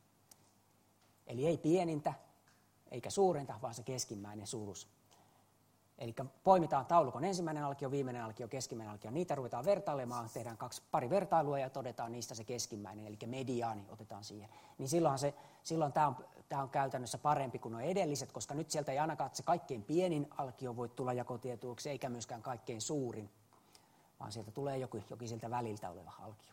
Eli ei pienintä eikä suurinta, vaan se keskimmäinen suuruus. Eli poimitaan taulukon ensimmäinen alkio, viimeinen alkio, keskimmäinen alkio. Niitä ruvetaan vertailemaan, tehdään kaksi, pari vertailua ja todetaan niistä se keskimmäinen, eli mediaani otetaan siihen. Niin silloin, se, silloin tämä on, tämä on käytännössä parempi kuin nuo edelliset, koska nyt sieltä ei ainakaan se kaikkein pienin alkio voi tulla jakotietuuksi, eikä myöskään kaikkein suurin, vaan sieltä tulee jokin, jokin sieltä väliltä oleva alkio.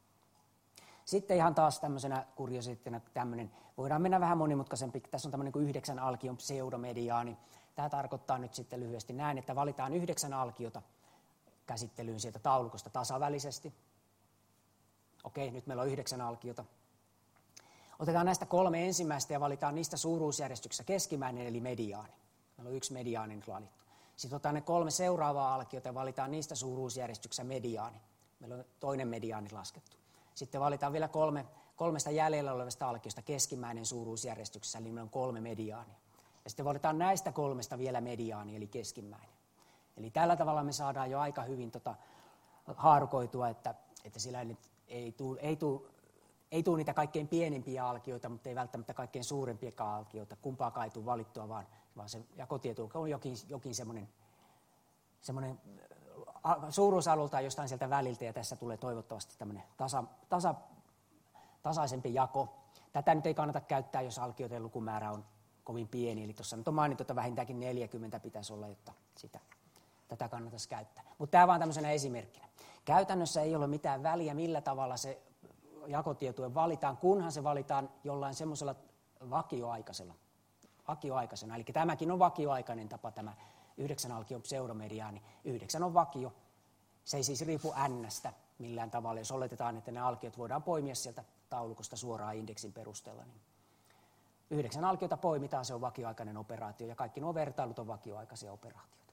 Sitten ihan taas tämmöisenä kuriositeettina tämmöinen, voidaan mennä vähän monimutkaisempi, tässä on tämmöinen kuin yhdeksän alkion pseudomediaani. Tämä tarkoittaa nyt sitten lyhyesti näin, että valitaan yhdeksän alkiota käsittelyyn sieltä taulukosta tasavälisesti. Okei, nyt meillä on yhdeksän alkiota. Otetaan näistä kolme ensimmäistä ja valitaan niistä suuruusjärjestyksessä keskimmäinen eli mediaani. Meillä on yksi mediaani nyt valittu. Sitten otetaan ne kolme seuraavaa alkiota ja valitaan niistä suuruusjärjestyksessä mediaani. Meillä on toinen mediaani laskettu. Sitten valitaan vielä kolme, kolmesta jäljellä olevasta alkiosta keskimmäinen suuruusjärjestyksessä, eli meillä on kolme mediaania. Ja sitten valitaan näistä kolmesta vielä mediaani, eli keskimmäinen. Eli tällä tavalla me saadaan jo aika hyvin tota haarukoitua, että, että sillä ei, ei tule ei tuu, ei tuu niitä kaikkein pienimpiä alkioita, mutta ei välttämättä kaikkein suurempiakaan alkioita. Kumpaakaan ei tule valittua, vaan, vaan se jakotieto on jokin, jokin semmoinen, semmoinen suuruusalultaan jostain sieltä väliltä, ja tässä tulee toivottavasti tämmöinen tasa, tasa, tasaisempi jako. Tätä nyt ei kannata käyttää, jos alkioiden lukumäärä on kovin pieni, eli tuossa nyt on mainittu, että vähintäänkin neljäkymmentä pitäisi olla, jotta sitä, tätä kannattaisi käyttää. Mutta tämä vaan tämmöisenä esimerkkinä. Käytännössä ei ole mitään väliä, millä tavalla se jakotietue valitaan, kunhan se valitaan jollain semmoisella vakioaikaisella vakioaikaisena. Eli tämäkin on vakioaikainen tapa, tämä yhdeksän alkion pseudomediaani. Yhdeksän on vakio. Se ei siis riipu N:stä millään tavalla. Jos oletetaan, että ne alkiot voidaan poimia sieltä taulukosta suoraan indeksin perusteella, niin yhdeksän alkiota poimitaan, se on vakioaikainen operaatio, ja kaikki nuo vertailut on vakioaikaisia operaatioita.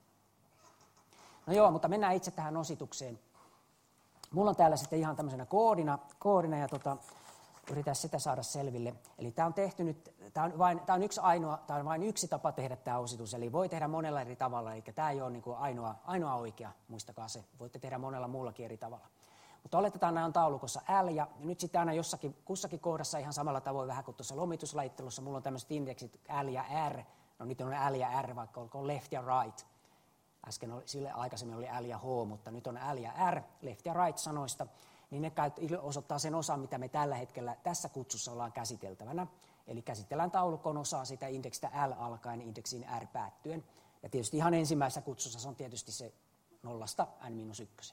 No joo, mutta mennään itse tähän ositukseen. Mulla on täällä sitten ihan tämmöisenä koodina, koodina ja tota, yritän sitä saada selville. Eli tämä on tehty nyt, tämä on, vain, tämä on yksi ainoa, tämä on vain yksi tapa tehdä tämä ositus, eli voi tehdä monella eri tavalla, eli tämä ei ole niin kuin ainoa, ainoa oikea, muistakaa se, voitte tehdä monella muullakin eri tavalla. Mutta oletetaan, nämä on taulukossa L, ja nyt sitten aina jossakin, kussakin kohdassa ihan samalla tavoin vähän kuin tuossa lomituslajittelussa, mulla on tämmöiset indeksit L ja R, no nyt on L ja R, vaikka olkoon left ja right. Äsken oli, sille aikaisemmin oli L ja H, mutta nyt on L ja R, left ja right sanoista, niin ne osoittaa sen osan, mitä me tällä hetkellä tässä kutsussa ollaan käsiteltävänä. Eli käsitellään taulukon osaa sitä indeksistä L alkaen indeksiin R päättyen. Ja tietysti ihan ensimmäisessä kutsussa se on tietysti se nollasta n miinus yksi.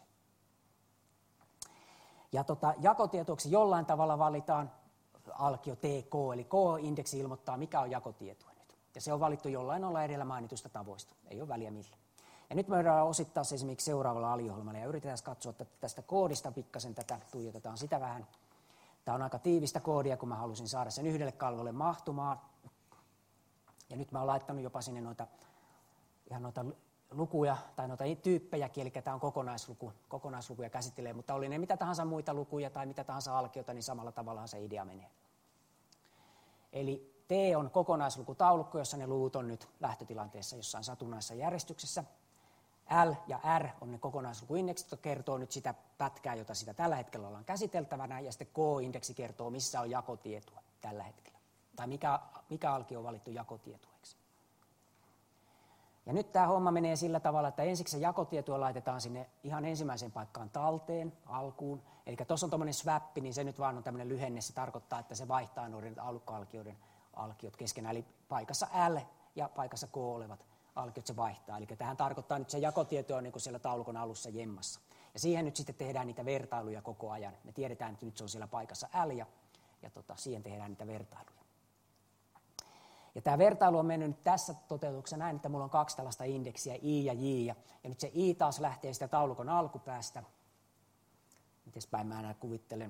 Ja tota, jakotietoiksi jollain tavalla valitaan alkio T K, eli K-indeksi ilmoittaa, mikä on jakotietoa nyt. Ja se on valittu jollain olla edellä mainitusta tavoista, ei ole väliä millä. Ja nyt me voidaan osittaa se esimerkiksi seuraavalla aliohjelmalla ja yritetään katsoa että tästä koodista pikkasen tätä, tuijotetaan sitä vähän. Tämä on aika tiivistä koodia, kun mä halusin saada sen yhdelle kalvolle mahtumaan. Ja nyt mä oon laittanut jopa sinne noita, ihan noita lukuja tai noita tyyppejäkin, eli tämä on kokonaisluku, kokonaislukuja käsittelee, mutta oli ne mitä tahansa muita lukuja tai mitä tahansa alkiota, niin samalla tavalla se idea menee. Eli T on kokonaislukutaulukko, jossa ne luvut on nyt lähtötilanteessa jossain satunnaisessa järjestyksessä. L ja R on ne kokonaislukuindeksit, jotka kertoo nyt sitä pätkää, jota sitä tällä hetkellä ollaan käsiteltävänä, ja sitten K-indeksi kertoo, missä on jakotietoa tällä hetkellä, tai mikä, mikä alkio on valittu jakotietoiksi. Ja nyt tämä homma menee sillä tavalla, että ensiksi se jakotietoa laitetaan sinne ihan ensimmäiseen paikkaan talteen, alkuun. Eli tuossa on tuommoinen swap, niin se nyt vaan on tämmöinen lyhenne, se tarkoittaa, että se vaihtaa noiden alkualkioiden alkiot keskenään, eli paikassa L ja paikassa K olevat alkiot se vaihtaa. Eli tähän tarkoittaa nyt se jakotieto on niin kuin siellä taulukon alussa jemmassa. Ja siihen nyt sitten tehdään niitä vertailuja koko ajan. Me tiedetään, että nyt se on siellä paikassa L ja, ja tota, siihen tehdään niitä vertailuja. Ja tämä vertailu on mennyt nyt tässä toteutuksessa näin, että mulla on kaksi tällaista indeksiä, I ja J. Ja, ja nyt se I taas lähtee sitä taulukon alkupäästä. Mites päin mä näin kuvittelen?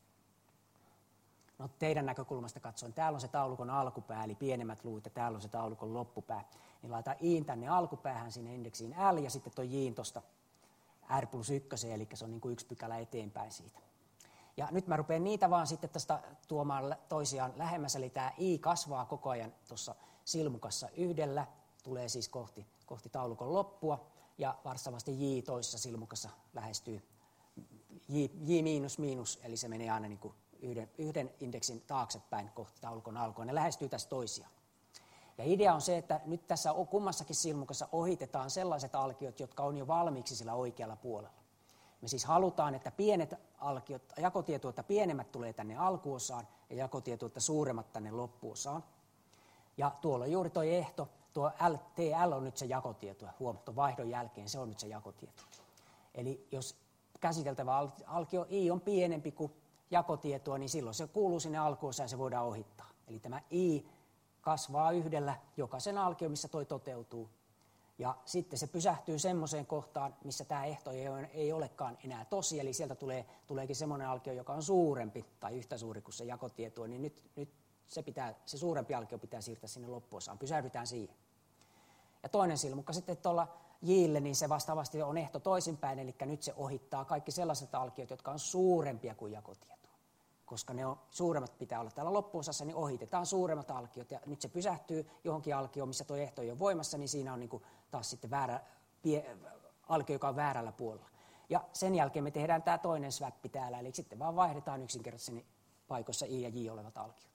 No teidän näkökulmasta katsoen, täällä on se taulukon alkupää, eli pienemmät luvut, ja täällä on se taulukon loppupää. Niin laitetaan I tänne alkupäähän sinne indeksiin L, ja sitten tuo J tuosta R plus yksi, eli se on niin kuin yksi pykälä eteenpäin siitä. Ja nyt mä rupean niitä vaan sitten tästä tuomaan toisiaan lähemmäs, eli tämä I kasvaa koko ajan tuossa silmukassa yhdellä, tulee siis kohti, kohti taulukon loppua, ja vastaavasti J toisessa silmukassa lähestyy J, J miinus miinus, eli se menee aina niin kuin yhden, yhden indeksin taaksepäin kohti taulukon alkua, ne lähestyy tässä toisiaan. Ja idea on se, että nyt tässä kummassakin silmukassa ohitetaan sellaiset alkiot, jotka on jo valmiiksi sillä oikealla puolella. Me siis halutaan, että pienet alkiot, jakotietoutta pienemmät tulee tänne alkuosaan ja jakotietoutta suuremmat tänne loppuosaan. Ja tuolla on juuri tuo ehto, tuo L, T L on nyt se jakotieto, huomattu vaihdon jälkeen se on nyt se jakotieto. Eli jos käsiteltävä alkio I on pienempi kuin jakotietoa, niin silloin se kuuluu sinne alkuosaan ja se voidaan ohittaa. Eli tämä I kasvaa yhdellä jokaisen alkio, missä toi toteutuu. Ja sitten se pysähtyy semmoiseen kohtaan, missä tämä ehto ei, ei olekaan enää tosi, eli sieltä tulee, tuleekin semmoinen alkio, joka on suurempi tai yhtä suuri kuin se jakotieto, niin nyt, nyt se, pitää, se suurempi alkio pitää siirtää sinne loppuosaan, pysähdytään siihen. Ja toinen silmukka sitten tuolla Jille, niin se vastaavasti on ehto toisinpäin, eli nyt se ohittaa kaikki sellaiset alkiot, jotka on suurempia kuin jakotieto. Koska ne on, suuremmat pitää olla täällä loppuosassa, niin ohitetaan suuremmat alkiot. Ja nyt se pysähtyy johonkin alkioon, missä tuo ehto ei ole voimassa, niin siinä on niin kuin taas sitten väärä, pie, alkio, joka on väärällä puolella. Ja sen jälkeen me tehdään tämä toinen swappi täällä, eli sitten vaan vaihdetaan yksinkertaisesti paikoissa I ja J olevat alkiot.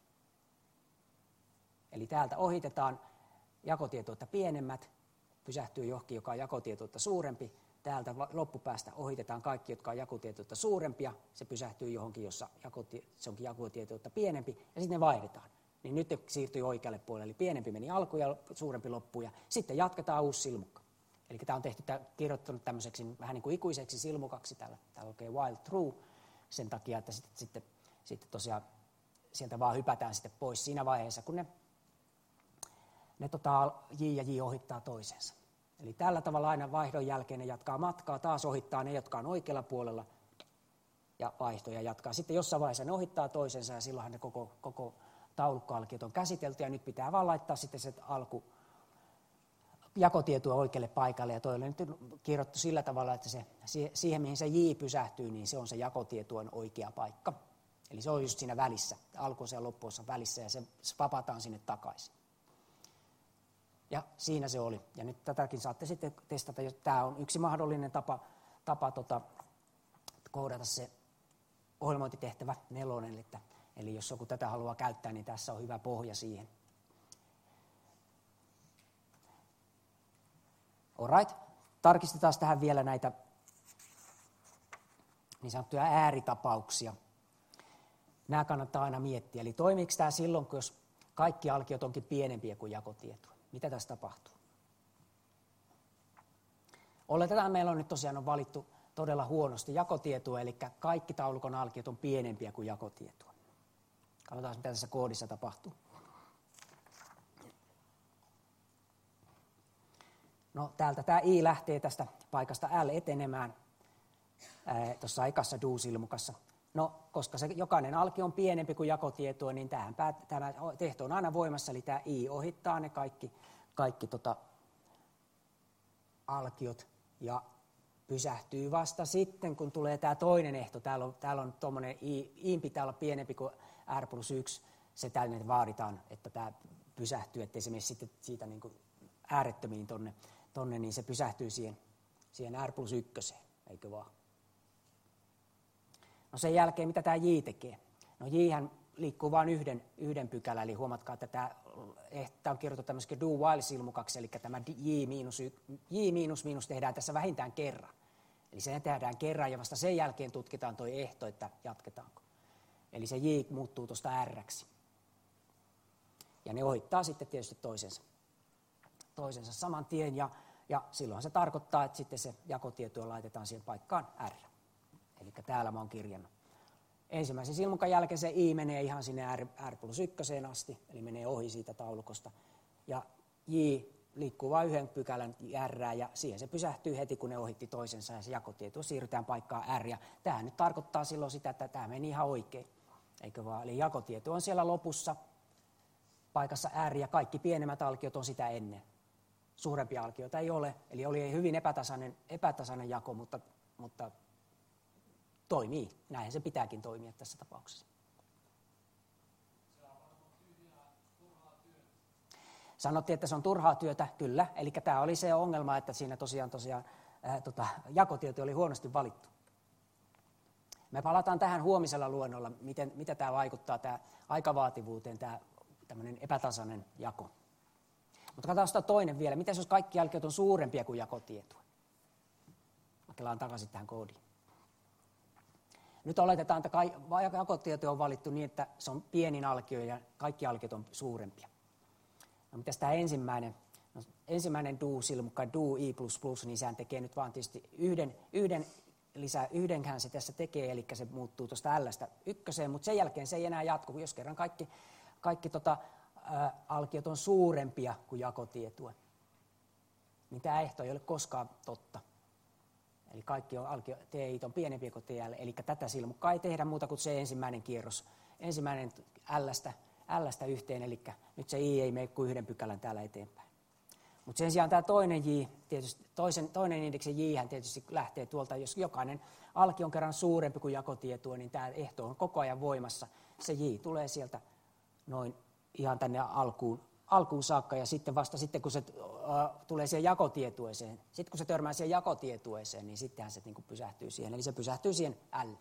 Eli täältä ohitetaan jakotietoutta pienemmät, pysähtyy johonkin, joka on jakotietoutta suurempi. Täältä loppupäästä ohitetaan kaikki, jotka on jakotietoutta suurempia. Se pysähtyy johonkin, jossa jakotie- se onkin jakotietoutta pienempi, ja sitten ne vaihdetaan. Niin nyt ne siirtyy oikealle puolelle, eli pienempi meni alku ja suurempi loppu, ja sitten jatketaan uusi silmukka. Eli tämä on tehty, kirjoittanut tämmöiseksi vähän niin kuin ikuiseksi silmukaksi, täällä, täällä lukee while true, sen takia, että sitten, sitten, sitten tosiaan sieltä vaan hypätään sitten pois siinä vaiheessa, kun ne ne tota, J ja J ohittaa toisensa. Eli tällä tavalla aina vaihdon jälkeen ne jatkaa matkaa, taas ohittaa ne, jotka on oikealla puolella, ja vaihtoja jatkaa. Sitten jossain vaiheessa ne ohittaa toisensa, ja silloinhan ne koko, koko taulukkoalkiot on käsitelty, ja nyt pitää vaan laittaa sitten se alku jakotietoa oikealle paikalle, ja toi on nyt kirjoittu sillä tavalla, että se, siihen mihin se J pysähtyy, niin se on se jakotietojen oikea paikka. Eli se on just siinä välissä, alkuosa ja loppuosa välissä, ja se vapataan sinne takaisin. Ja siinä se oli. Ja nyt tätäkin saatte sitten testata. Tämä on yksi mahdollinen tapa, tapa tota, koodata se ohjelmointitehtävä nelonen. Että, eli jos joku tätä haluaa käyttää, niin tässä on hyvä pohja siihen. Alright. Tarkistetaan tähän vielä näitä niin sanottuja ääritapauksia. Nämä kannattaa aina miettiä. Eli toimiiko tämä silloin, jos kaikki alkiot onkin pienempiä kuin jakotieto? Mitä tässä tapahtuu? Oletetaan, meillä on nyt tosiaan on valittu todella huonosti jakotietoa, eli kaikki taulukon alkiot on pienempiä kuin jakotietoa. Katsotaan, mitä tässä koodissa tapahtuu. No, täältä tämä I lähtee tästä paikasta L etenemään tuossa ekassa do-silmukassa. No, koska se jokainen alkio on pienempi kuin jakotietoa, niin tähän päät, tämä tehto on aina voimassa, eli tämä I ohittaa ne kaikki, kaikki tota, alkiot ja pysähtyy vasta sitten, kun tulee tämä toinen ehto. Täällä on, täällä on tuommoinen I, I pitää olla pienempi kuin R plus yksi, se tällainen vaaditaan, että tämä pysähtyy, ettei se mene sitten siitä niin kuin äärettömiin tonne, tonne, niin se pysähtyy siihen, siihen R plus ykköseen, eikö vaan? No sen jälkeen, mitä tämä J tekee? No Jhän liikkuu vain yhden, yhden pykälän, eli huomatkaa, että tämä, tämä on kirjoitettu tämmöiseksi do-while-silmukaksi, eli tämä J miinus, J miinus miinus tehdään tässä vähintään kerran. Eli se tehdään kerran, ja vasta sen jälkeen tutkitaan tuo ehto, että jatketaanko. Eli se J muuttuu tuosta R:ksi. Ja ne ohittaa sitten tietysti toisensa, toisensa saman tien, ja, ja silloin se tarkoittaa, että sitten se jakotieto laitetaan siihen paikkaan R. Eli täällä mä oon kirjannut. Ensimmäisen silmukan jälkeen se I menee ihan sinne R, R plus ykköseen asti, eli menee ohi siitä taulukosta. Ja J liikkuu vain yhden pykälän R, ja siihen se pysähtyy heti, kun ne ohitti toisensa, ja se jakotieto siirrytään paikkaan R. Ja tämä nyt tarkoittaa silloin sitä, että tämä meni ihan oikein, eikö vaan? Eli jakotieto on siellä lopussa, paikassa R, ja kaikki pienemmät alkiot on sitä ennen. Suurempia alkioita ei ole, eli oli hyvin epätasainen, epätasainen jako, mutta, mutta toimii. Näinhän se pitääkin toimia tässä tapauksessa. Sanottiin, että se on turhaa työtä, kyllä. Eli tämä oli se ongelma, että siinä tosiaan, tosiaan ää, tota, jakotieto oli huonosti valittu. Me palataan tähän huomisella luennolla, miten, mitä tämä vaikuttaa tämä aikavaativuuteen, tämä tämmöinen epätasainen jako. Mutta katsotaan sitä toinen vielä. Miten jos kaikki alkiot on suurempia kuin jakotietoa? Kelaan takaisin tähän koodiin. Nyt oletetaan, että jakotieto on valittu niin, että se on pienin alkio ja kaikki alkiot on suurempia. No mitäs tämä ensimmäinen? No, ensimmäinen do-silmukka, do I plus plus, niin sehän tekee nyt vaan tietysti yhden, yhden lisää, yhdenhän se tässä tekee, eli se muuttuu tuosta L:stä ykköseen, mutta sen jälkeen se ei enää jatku, jos kerran kaikki, kaikki tota, ä, alkiot on suurempia kuin jakotietoa. Niin tämä ehto ei ole koskaan totta. Eli kaikki on, alkio, T I on pienempiä kuin T L, eli tätä silmukkaa ei tehdä muuta kuin se ensimmäinen kierros. Ensimmäinen L:stä, L:stä yhteen, eli nyt se I ei mene kuin yhden pykälän täällä eteenpäin. Mutta sen sijaan tämä toinen J, tietysti, toisen, toinen indeksi J hän tietysti lähtee tuolta, jos jokainen alki on kerran suurempi kuin jakotietoa, niin tämä ehto on koko ajan voimassa. Se J tulee sieltä noin ihan tänne alkuun, alkuun saakka, ja sitten vasta sitten, kun se uh, tulee siihen jakotietueeseen, sitten kun se törmää siihen jakotietueeseen, niin sittenhän se niin kuin pysähtyy siihen, eli se pysähtyy siihen L.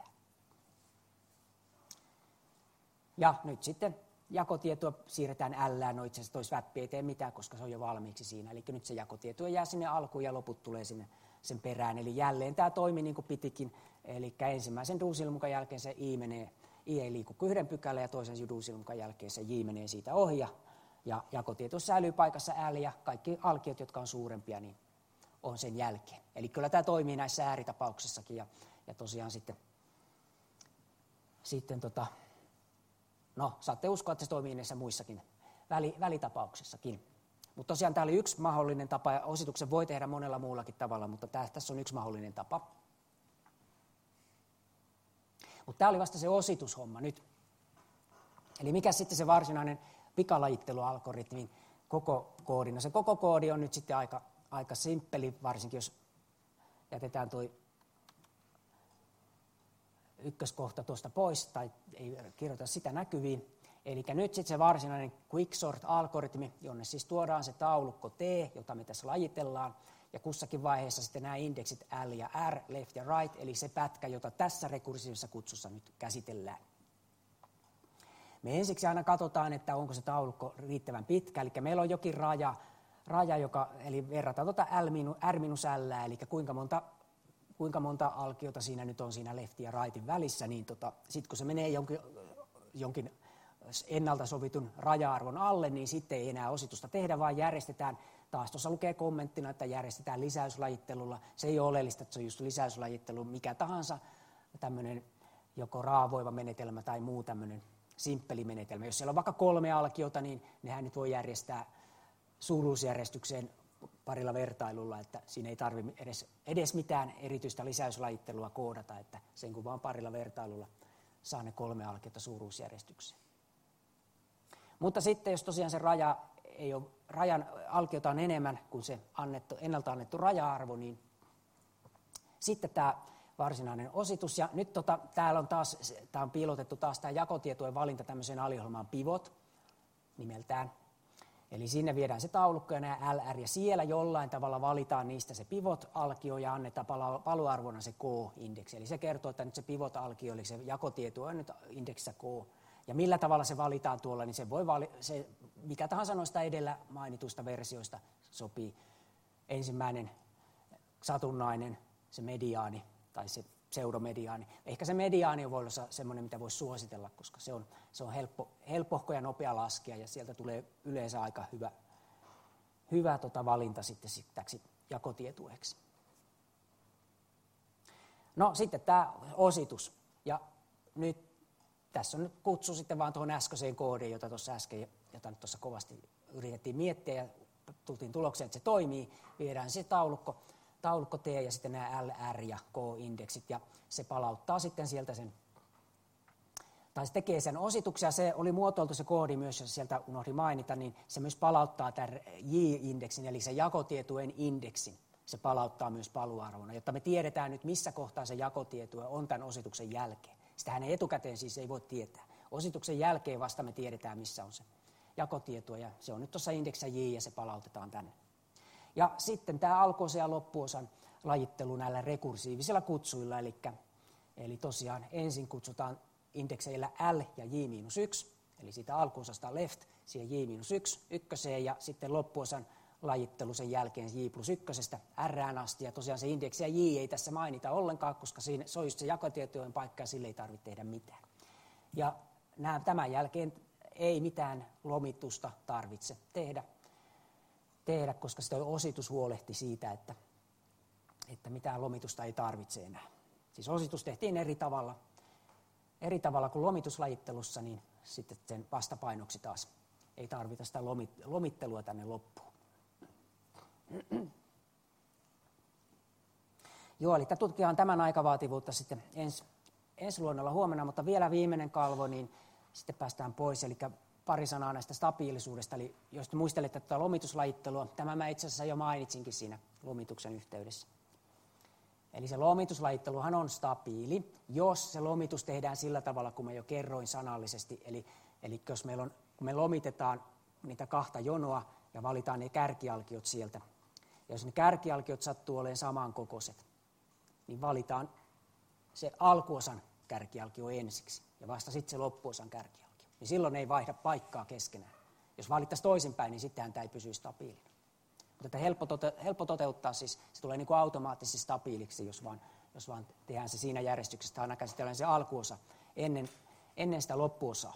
Ja nyt sitten jakotietoa siirretään L:ään, no itse asiassa toi swappi ei tee mitään, koska se on jo valmiiksi siinä, eli nyt se jakotieto jää sinne alkuun ja loput tulee sinne sen perään, eli jälleen tämä toimi niin kuin pitikin, eli ensimmäisen do-silmukan jälkeen se I menee, I ei liiku kuin yhden pykälän, ja toisen do-silmukan jälkeen se J menee siitä ohi, ja, ja jakotieto säilyy paikassa L, ja kaikki alkiot, jotka on suurempia, niin on sen jälkeen. Eli kyllä tämä toimii näissä ääritapauksissakin, ja, ja tosiaan sitten, sitten tota, no, saatte uskoa, että se toimii näissä muissakin väli, välitapauksissakin. Mutta tosiaan tämä oli yksi mahdollinen tapa, ja osituksen voi tehdä monella muullakin tavalla, mutta tämä, tässä on yksi mahdollinen tapa. Mutta tämä oli vasta se ositushomma nyt. Eli mikä sitten se varsinainen pikalajittelualgoritmin koko koodi? No se koko koodi on nyt sitten aika, aika simppeli, varsinkin jos jätetään tuo ykköskohta tuosta pois, tai ei kirjoita sitä näkyviin. Eli nyt sitten se varsinainen quicksort-algoritmi, jonne siis tuodaan se taulukko T, jota me tässä lajitellaan, ja kussakin vaiheessa sitten nämä indeksit L ja R, left ja right, eli se pätkä, jota tässä rekursiivisessa kutsussa nyt käsitellään. Me ensiksi aina katsotaan, että onko se taulukko riittävän pitkä, eli meillä on jokin raja, raja joka, eli verrataan tuota R-L, eli kuinka monta, kuinka monta alkiota siinä nyt on siinä leftin ja rightin välissä, niin tota, sitten kun se menee jonkin, jonkin ennalta sovitun raja-arvon alle, niin sitten ei enää ositusta tehdä, vaan järjestetään, taas tuossa lukee kommenttina, että järjestetään lisäyslajittelulla. Se ei ole oleellista, että se on just lisäyslajittelu, mikä tahansa tämmöinen joko raavoiva menetelmä tai muu tämmöinen simppeli menetelmä. Jos siellä on vaikka kolme alkiota, niin nehän nyt voi järjestää suuruusjärjestykseen parilla vertailulla, että siinä ei tarvitse edes, edes mitään erityistä lisäyslajittelua koodata, että sen kun vaan parilla vertailulla saa ne kolme alkiota suuruusjärjestykseen. Mutta sitten jos tosiaan se raja ei ole, rajan alkiota on enemmän kuin se annettu, ennalta annettu raja-arvo, niin sitten tämä varsinainen ositus. Ja nyt tota, täällä on taas, tämä on piilotettu taas tämä jakotietojen valinta tämmöiseen aliohjelmaan pivot nimeltään. Eli sinne viedään se taulukko ja nämä L, R ja siellä jollain tavalla valitaan niistä se pivot-alkio ja annetaan paluarvona se K-indeksi. Eli se kertoo, että nyt se pivot-alkio, eli se jakotieto on nyt indeksissä K. Ja millä tavalla se valitaan tuolla, niin se voi vali- se, mikä tahansa noista edellä mainituista versioista sopii. Ensimmäinen satunnainen, se mediaani tai se pseudomediaani. Ehkä se mediaani voi olla semmoinen, mitä voisi suositella, koska se on, se on helppo, helppohko ja nopea laskea ja sieltä tulee yleensä aika hyvä, hyvä tota valinta sitten täksi jakotietueeksi. No sitten tämä ositus. Ja nyt tässä on nyt kutsu sitten vaan tuohon äskeiseen koodiin, jota tuossa äsken, jota nyt tuossa kovasti yritettiin miettiä ja tultiin tulokseen, että se toimii. Viedään se taulukko, taulukko T ja sitten nämä L, R ja K-indeksit ja se palauttaa sitten sieltä sen, tai se tekee sen osituksen ja se oli muotoiltu se koodi myös, jos sieltä unohdin mainita, niin se myös palauttaa tämän J-indeksin eli sen jakotietojen indeksin. Se palauttaa myös paluarvona, jotta me tiedetään nyt missä kohtaa se jakotieto on tämän osituksen jälkeen. Sitähän ei etukäteen siis ei voi tietää. Osituksen jälkeen vasta me tiedetään, missä on se jakotieto, ja se on nyt tuossa indeksissä J, ja se palautetaan tänne. Ja sitten tämä alkuosan ja loppuosan lajittelu näillä rekursiivisilla kutsuilla, eli, eli tosiaan ensin kutsutaan indekseillä L ja J miinus yksi, eli siitä alkuosasta left siihen J miinus yksi, ykköseen, ja sitten loppuosan lajittelu sen jälkeen J plus ykkösestä Rään asti, ja tosiaan se indeksi ja J ei tässä mainita ollenkaan, koska siinä, se on just se jakotietojen paikka, ja sille ei tarvitse tehdä mitään. Ja nämä, tämän jälkeen ei mitään lomitusta tarvitse tehdä, tehdä koska sitä ositus huolehti siitä, että, että mitään lomitusta ei tarvitse enää. Siis ositus tehtiin eri tavalla, eri tavalla kuin lomituslajittelussa, niin sitten sen vastapainoksi taas ei tarvita sitä lomittelua tänne loppuun. Joo, eli tutkitaan tämän aikavaativuutta sitten ens, ensi luonnolla huomenna, mutta vielä viimeinen kalvo, niin sitten päästään pois. Eli pari sanaa näistä stabiilisuudesta. Eli jos te muistelette tätä lomituslajittelua, tämä mä itse asiassa jo mainitsinkin siinä lomituksen yhteydessä. Eli se lomituslajitteluhan on stabiili, jos se lomitus tehdään sillä tavalla, kun mä jo kerroin sanallisesti. Eli, eli jos meillä on, kun me lomitetaan niitä kahta jonoa ja valitaan ne kärkialkiot sieltä, ja jos ne kärkialkiot sattuu olemaan samankokoiset, niin valitaan se alkuosan kärkialkio ensiksi ja vasta sitten se loppuosan kärkialkio. Niin silloin ei vaihda paikkaa keskenään. Jos valittaisiin toisinpäin, niin sittenhän tämä ei pysy stabiilina. Mutta helppo, tote, helppo toteuttaa, siis se tulee niin kuin automaattisesti stabiiliksi, jos vaan, jos vaan tehdään se siinä järjestyksessä, aina käsitellään se alkuosa ennen, ennen sitä loppuosaa.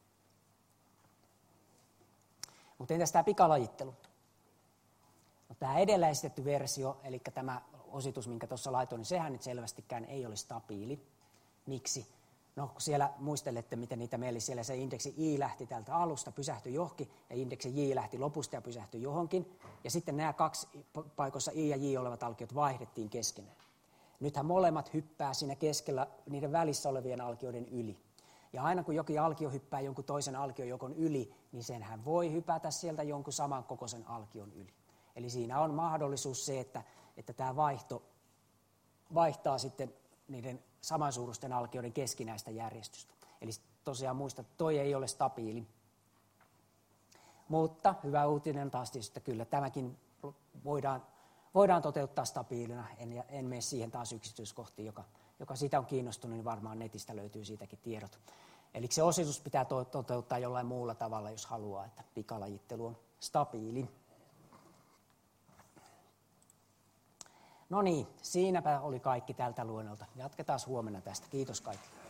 Mutta entäs tämä pikalajittelu? No, tämä edellä esitetty versio, eli tämä ositus, minkä tuossa laitoin, niin sehän nyt selvästikään ei ole stabiili. Miksi? No kun siellä muistelette, miten niitä meillä siellä se indeksi I lähti täältä alusta, pysähtyi johonkin, ja indeksi J lähti lopusta ja pysähtyi johonkin. Ja sitten nämä kaksi paikoissa I ja J olevat alkiot vaihdettiin keskenään. Nythän molemmat hyppää siinä keskellä niiden välissä olevien alkioiden yli. Ja aina kun jokin alkio hyppää jonkun toisen alkiojokon yli, niin senhän voi hypätä sieltä jonkun samankokoisen alkion yli. Eli siinä on mahdollisuus se, että, että tämä vaihto vaihtaa sitten niiden samansuuruisten alkioiden keskinäistä järjestystä. Eli tosiaan muista, että toi ei ole stabiili. Mutta hyvä uutinen taas tietysti, että kyllä tämäkin voidaan, voidaan toteuttaa stabiilina. En, en mene siihen taas yksityiskohtiin, joka, joka siitä on kiinnostunut, niin varmaan netistä löytyy siitäkin tiedot. Eli se ositus pitää to, toteuttaa jollain muulla tavalla, jos haluaa, että pikalajittelu on stabiili. No niin, siinäpä oli kaikki tältä luennolta. Jatketaan huomenna tästä. Kiitos kaikille.